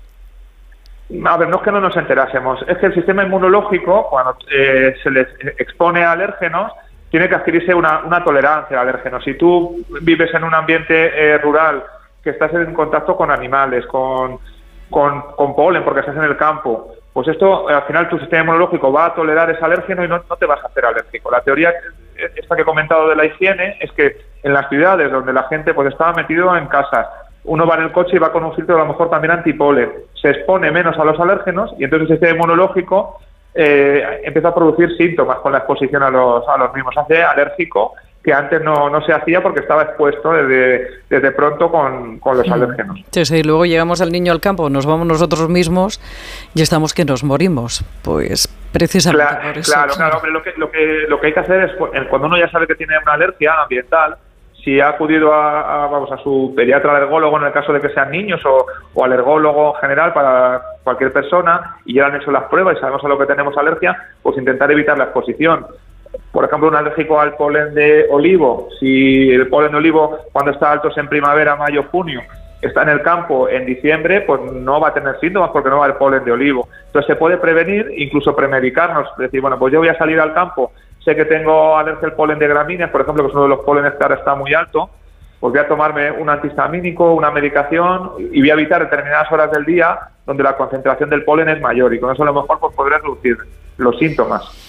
A ver, no es que no nos enterásemos, es que el sistema inmunológico, cuando eh, se les expone a alérgenos, tiene que adquirirse una, una tolerancia al alérgeno. Si tú vives en un ambiente eh, rural, que estás en contacto con animales, con, con, con polen, porque estás en el campo, pues esto, al final, tu sistema inmunológico va a tolerar ese alérgeno y no, no te vas a hacer alérgico. La teoría esta que he comentado de la higiene es que en las ciudades donde la gente pues estaba metido en casas, uno va en el coche y va con un filtro a lo mejor también antipolen, se expone menos a los alérgenos y entonces el sistema inmunológico Eh, empieza a producir síntomas con la exposición a los, a los mismos. Hace alérgico que antes no, no se hacía porque estaba expuesto desde, desde pronto con, con los alérgenos. Sí, sí, luego llegamos al niño al campo, nos vamos nosotros mismos y estamos que nos morimos. Pues precisamente claro, por eso. Claro, claro, hombre, lo que, lo, que, lo que hay que hacer es, cuando uno ya sabe que tiene una alergia ambiental, si ha acudido a, a, vamos, a su pediatra alergólogo en el caso de que sean niños o, o alergólogo general para cualquier persona y ya han hecho las pruebas y sabemos a lo que tenemos alergia, pues intentar evitar la exposición. Por ejemplo, un alérgico al polen de olivo, si el polen de olivo cuando está alto es en primavera, mayo, junio, está en el campo en diciembre, pues no va a tener síntomas porque no va a haber polen de olivo. Entonces se puede prevenir, incluso premedicarnos, es decir, bueno, pues yo voy a salir al campo, sé que tengo alergia al polen de gramíneas, por ejemplo, que es uno de los polenes que ahora está muy alto, pues voy a tomarme un antihistamínico, una medicación y voy a evitar determinadas horas del día donde la concentración del polen es mayor y con eso a lo mejor pues podré reducir los síntomas.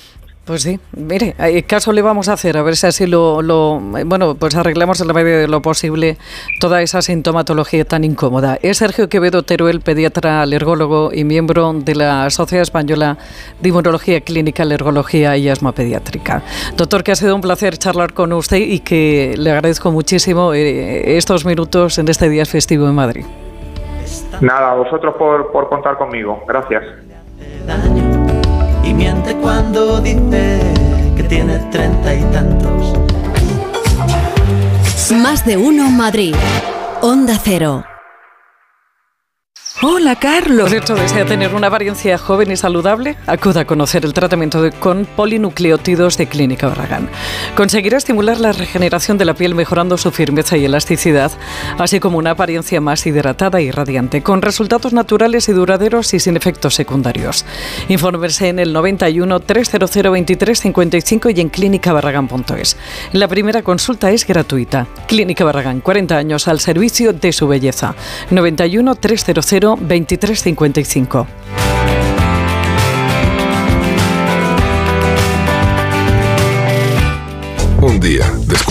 Pues sí, mire, caso le vamos a hacer, a ver si así lo, lo bueno, pues arreglamos en la medida de lo posible toda esa sintomatología tan incómoda. Es Sergio Quevedo Teruel, pediatra alergólogo y miembro de la Sociedad Española de Inmunología Clínica, Alergología y Asma Pediátrica. Doctor, que ha sido un placer charlar con usted y que le agradezco muchísimo eh, estos minutos en este día festivo en Madrid. Nada, a vosotros por, por contar conmigo. Gracias. Y miente cuando dice que tiene treinta y tantos. Más de uno Madrid. Onda Cero. Hola, Carlos. ¿Por esto desea tener una apariencia joven y saludable? Acuda a conocer el tratamiento de, con polinucleótidos de Clínica Barragán. Conseguirá estimular la regeneración de la piel mejorando su firmeza y elasticidad, así como una apariencia más hidratada y radiante, con resultados naturales y duraderos y sin efectos secundarios. Infórmese en el noventa y uno, trescientos veintitrés, cincuenta y cinco y en clínica barragán punto es. La primera consulta es gratuita. Clínica Barragán, cuarenta años al servicio de su belleza. noventa y uno, trescientos veintitrés cincuenta y cinco. Un día descu-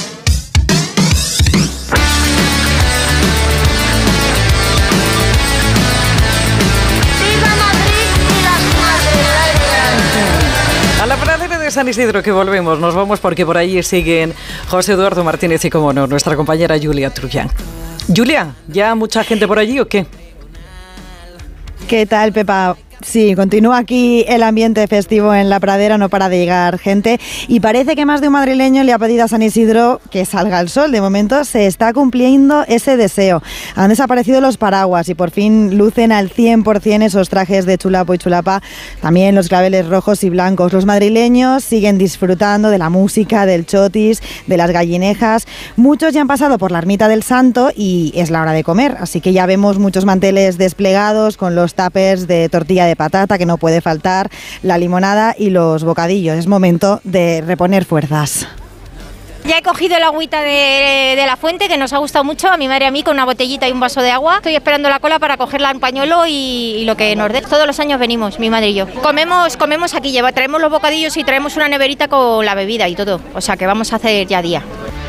A la pradera de San Isidro que volvemos, nos vamos porque por allí siguen José Eduardo Martínez y, como no, nuestra compañera Julia Trullán. Julia, ¿ya mucha gente por allí o qué? ¿Qué tal, Pepa? Sí, continúa aquí el ambiente festivo en la pradera, no para de llegar gente y parece que más de un madrileño le ha pedido a San Isidro que salga el sol. De momento se está cumpliendo ese deseo. Han desaparecido los paraguas y por fin lucen al cien por ciento esos trajes de chulapo y chulapa, también los claveles rojos y blancos. Los madrileños siguen disfrutando de la música, del chotis, de las gallinejas. Muchos ya han pasado por la ermita del Santo y es la hora de comer, así que ya vemos muchos manteles desplegados con los tuppers de tortilla de patata que no puede faltar, la limonada y los bocadillos. Es momento de reponer fuerzas. Ya he cogido el agüita de, de la fuente, que nos ha gustado mucho, a mi madre y a mí, con una botellita y un vaso de agua. Estoy esperando la cola para cogerla en pañuelo y, y lo que nos dé. Todos los años venimos, mi madre y yo. Comemos, comemos aquí, lleva, traemos los bocadillos y traemos una neverita con la bebida y todo. O sea que vamos a hacer ya día.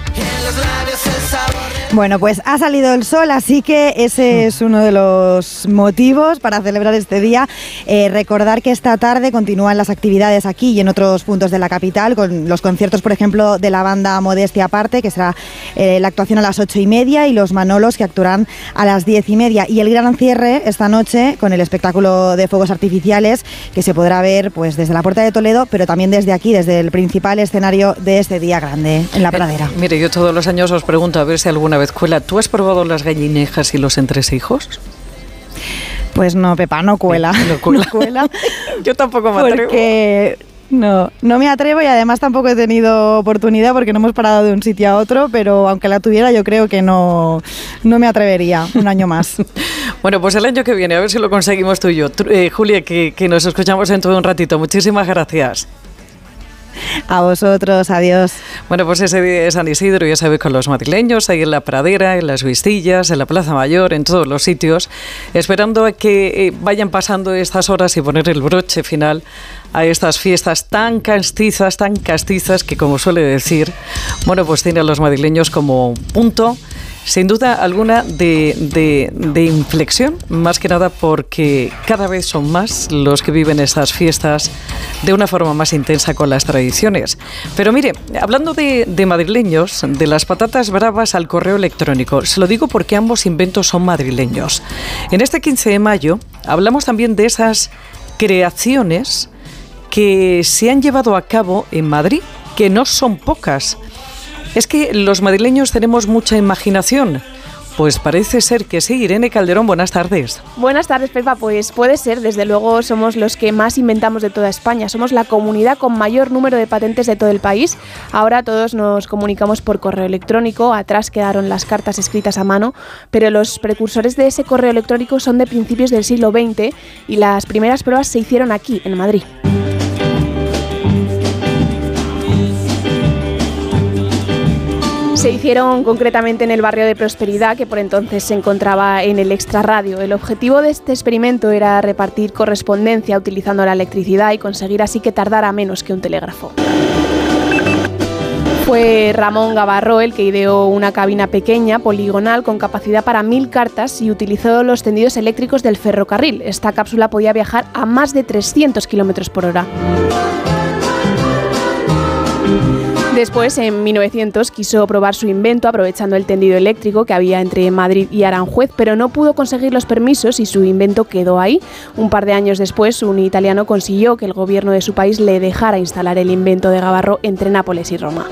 Bueno, pues ha salido el sol, así que ese es uno de los motivos para celebrar este día. Eh, recordar que esta tarde continúan las actividades aquí y en otros puntos de la capital, con los conciertos, por ejemplo, de la banda Modestia Aparte, que será eh, la actuación a las ocho y media, y los Manolos, que actuarán a las diez y media. Y el gran cierre esta noche con el espectáculo de fuegos artificiales, que se podrá ver pues desde la Puerta de Toledo, pero también desde aquí, desde el principal escenario de este día grande en la pradera. Eh, mire, yo todos los años os pregunto a ver si alguna vez cuela. ¿Tú has probado las gallinejas y los entresijos? Pues no, Pepa, no cuela. No cuela. No cuela. Yo tampoco me atrevo. Porque no, no me atrevo y además tampoco he tenido oportunidad porque no hemos parado de un sitio a otro, pero aunque la tuviera yo creo que no, no me atrevería un año más. Bueno, pues el año que viene, a ver si lo conseguimos tú y yo. Eh, Julia, que, que nos escuchamos dentro de un ratito. Muchísimas gracias. A vosotros, adiós. Bueno, pues ese día de San Isidro, ya sabéis, con los madrileños, ahí en la pradera, en las Vistillas, en la Plaza Mayor, en todos los sitios, esperando a que vayan pasando estas horas y poner el broche final a estas fiestas tan castizas, tan castizas, que, como suele decir, bueno, pues tienen a los madrileños como punto, sin duda alguna, de, de, de inflexión, más que nada porque cada vez son más los que viven estas fiestas de una forma más intensa con las tradiciones. Pero mire, hablando de, de madrileños, de las patatas bravas al correo electrónico, se lo digo porque ambos inventos son madrileños. En este quince de mayo hablamos también de esas creaciones que se han llevado a cabo en Madrid, que no son pocas. Es que los madrileños tenemos mucha imaginación. Pues parece ser que sí. Irene Calderón, buenas tardes. Buenas tardes, Pepa. Pues puede ser, desde luego somos los que más inventamos de toda España. Somos la comunidad con mayor número de patentes de todo el país. Ahora todos nos comunicamos por correo electrónico. Atrás quedaron las cartas escritas a mano, pero los precursores de ese correo electrónico son de principios del siglo veinte y las primeras pruebas se hicieron aquí, en Madrid. Se hicieron concretamente en el barrio de Prosperidad, que por entonces se encontraba en el extrarradio. El objetivo de este experimento era repartir correspondencia utilizando la electricidad y conseguir así que tardara menos que un telégrafo. Fue Ramón Gavarró el que ideó una cabina pequeña, poligonal, con capacidad para mil cartas y utilizó los tendidos eléctricos del ferrocarril. Esta cápsula podía viajar a más de trescientos kilómetros por hora. Después, en mil novecientos, quiso probar su invento aprovechando el tendido eléctrico que había entre Madrid y Aranjuez, pero no pudo conseguir los permisos y su invento quedó ahí. Un par de años después, un italiano consiguió que el gobierno de su país le dejara instalar el invento de Gavarró entre Nápoles y Roma.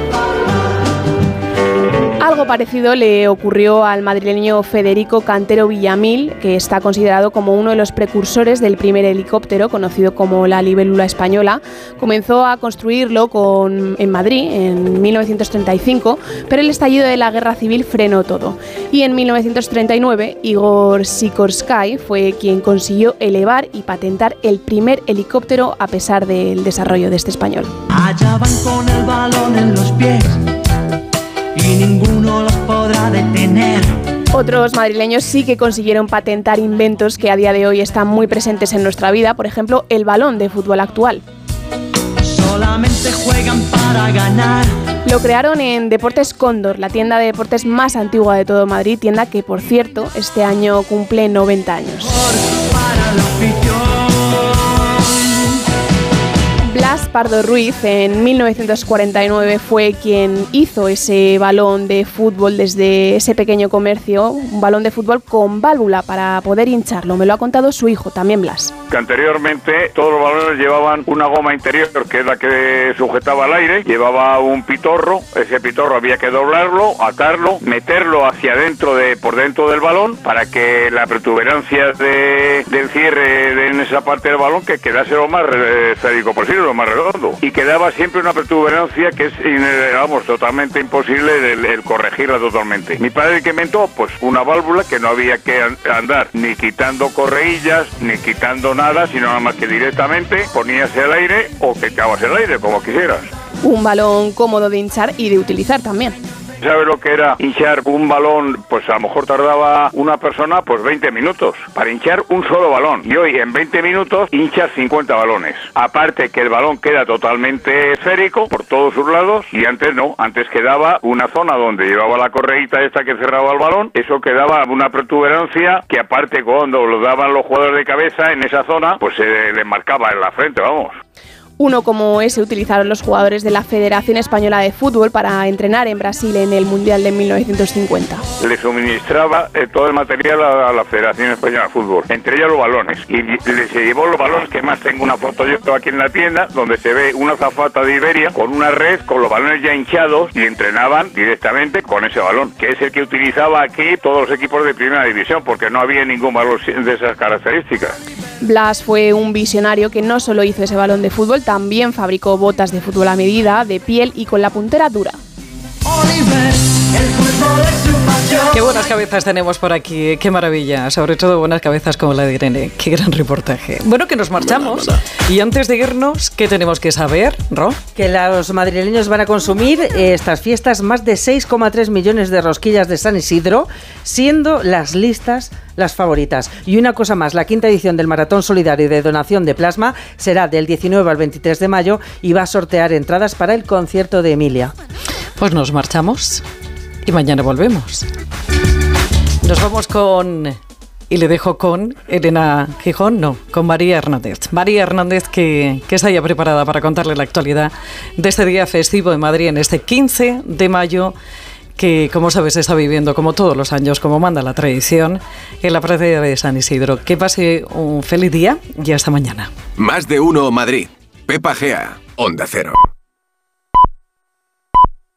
Algo parecido le ocurrió al madrileño Federico Cantero Villamil, que está considerado como uno de los precursores del primer helicóptero, conocido como la libélula española. Comenzó a construirlo con, en Madrid en mil novecientos treinta y cinco, pero el estallido de la guerra civil frenó todo. Y en mil novecientos treinta y nueve, Igor Sikorsky fue quien consiguió elevar y patentar el primer helicóptero a pesar del desarrollo de este español. Allá van con el balón en los pies y ninguno los podrá detener. Otros madrileños sí que consiguieron patentar inventos que a día de hoy están muy presentes en nuestra vida, por ejemplo, el balón de fútbol actual. Solamente juegan para ganar. Lo crearon en Deportes Cóndor, la tienda de deportes más antigua de todo Madrid, tienda que, por cierto, este año cumple noventa años. Para la afición. Blas Pardo Ruiz en mil novecientos cuarenta y nueve fue quien hizo ese balón de fútbol desde ese pequeño comercio, un balón de fútbol con válvula para poder hincharlo. Me lo ha contado su hijo, también Blas. Que anteriormente todos los balones llevaban una goma interior que es la que sujetaba al aire, llevaba un pitorro, ese pitorro había que doblarlo, atarlo, meterlo hacia adentro de por dentro del balón para que la protuberancia de, del cierre de, en esa parte del balón que quedase lo más esférico posible, lo más redondo, y quedaba siempre una protuberancia que es, vamos, totalmente imposible el, el corregirla totalmente. Mi padre que inventó, pues una válvula que no había que andar ni quitando correillas, ni quitando nada, sino nada más que directamente ponías el aire o que echabas el aire, como quisieras. Un balón cómodo de hinchar y de utilizar también. ¿Sabes lo que era hinchar un balón? Pues a lo mejor tardaba una persona pues veinte minutos para hinchar un solo balón. Y hoy en veinte minutos hinchas cincuenta balones. Aparte que el balón queda totalmente esférico por todos sus lados y antes no, antes quedaba una zona donde llevaba la correíta esta que cerraba el balón. Eso quedaba una protuberancia que aparte cuando lo daban los jugadores de cabeza en esa zona pues se le marcaba en la frente, vamos. Uno como ese utilizaron los jugadores de la Federación Española de Fútbol para entrenar en Brasil en el Mundial de mil novecientos cincuenta. Le suministraba eh, todo el material a, a la Federación Española de Fútbol, entre ellos los balones. Y le, se llevó los balones, que más tengo una foto yo aquí en la tienda, donde se ve una azafata de Iberia con una red, con los balones ya hinchados, y entrenaban directamente con ese balón, que es el que utilizaba aquí todos los equipos de primera división, porque no había ningún balón de esas características. Blas fue un visionario que no solo hizo ese balón de fútbol, también fabricó botas de fútbol a medida, de piel y con la puntera dura. Qué buenas cabezas tenemos por aquí, qué maravilla, sobre todo buenas cabezas como la de Irene, qué gran reportaje. Bueno, que nos marchamos y antes de irnos, ¿qué tenemos que saber, Ro? Que los madrileños van a consumir eh, estas fiestas más de seis coma tres millones de rosquillas de San Isidro, siendo las listas las favoritas. Y una cosa más, la quinta edición del Maratón Solidario de Donación de Plasma será del diecinueve al veintitrés de mayo y va a sortear entradas para el concierto de Emilia. Pues nos marchamos y mañana volvemos. Nos vamos con, y le dejo con Elena Gijón, no, con María Hernández. María Hernández que, que está ya preparada para contarle la actualidad de este día festivo en Madrid en este quince de mayo, que como sabes se está viviendo como todos los años, como manda la tradición, en la pradera de San Isidro. Que pase un feliz día y hasta mañana. Más de uno Madrid. Pepa Gea, Onda Cero.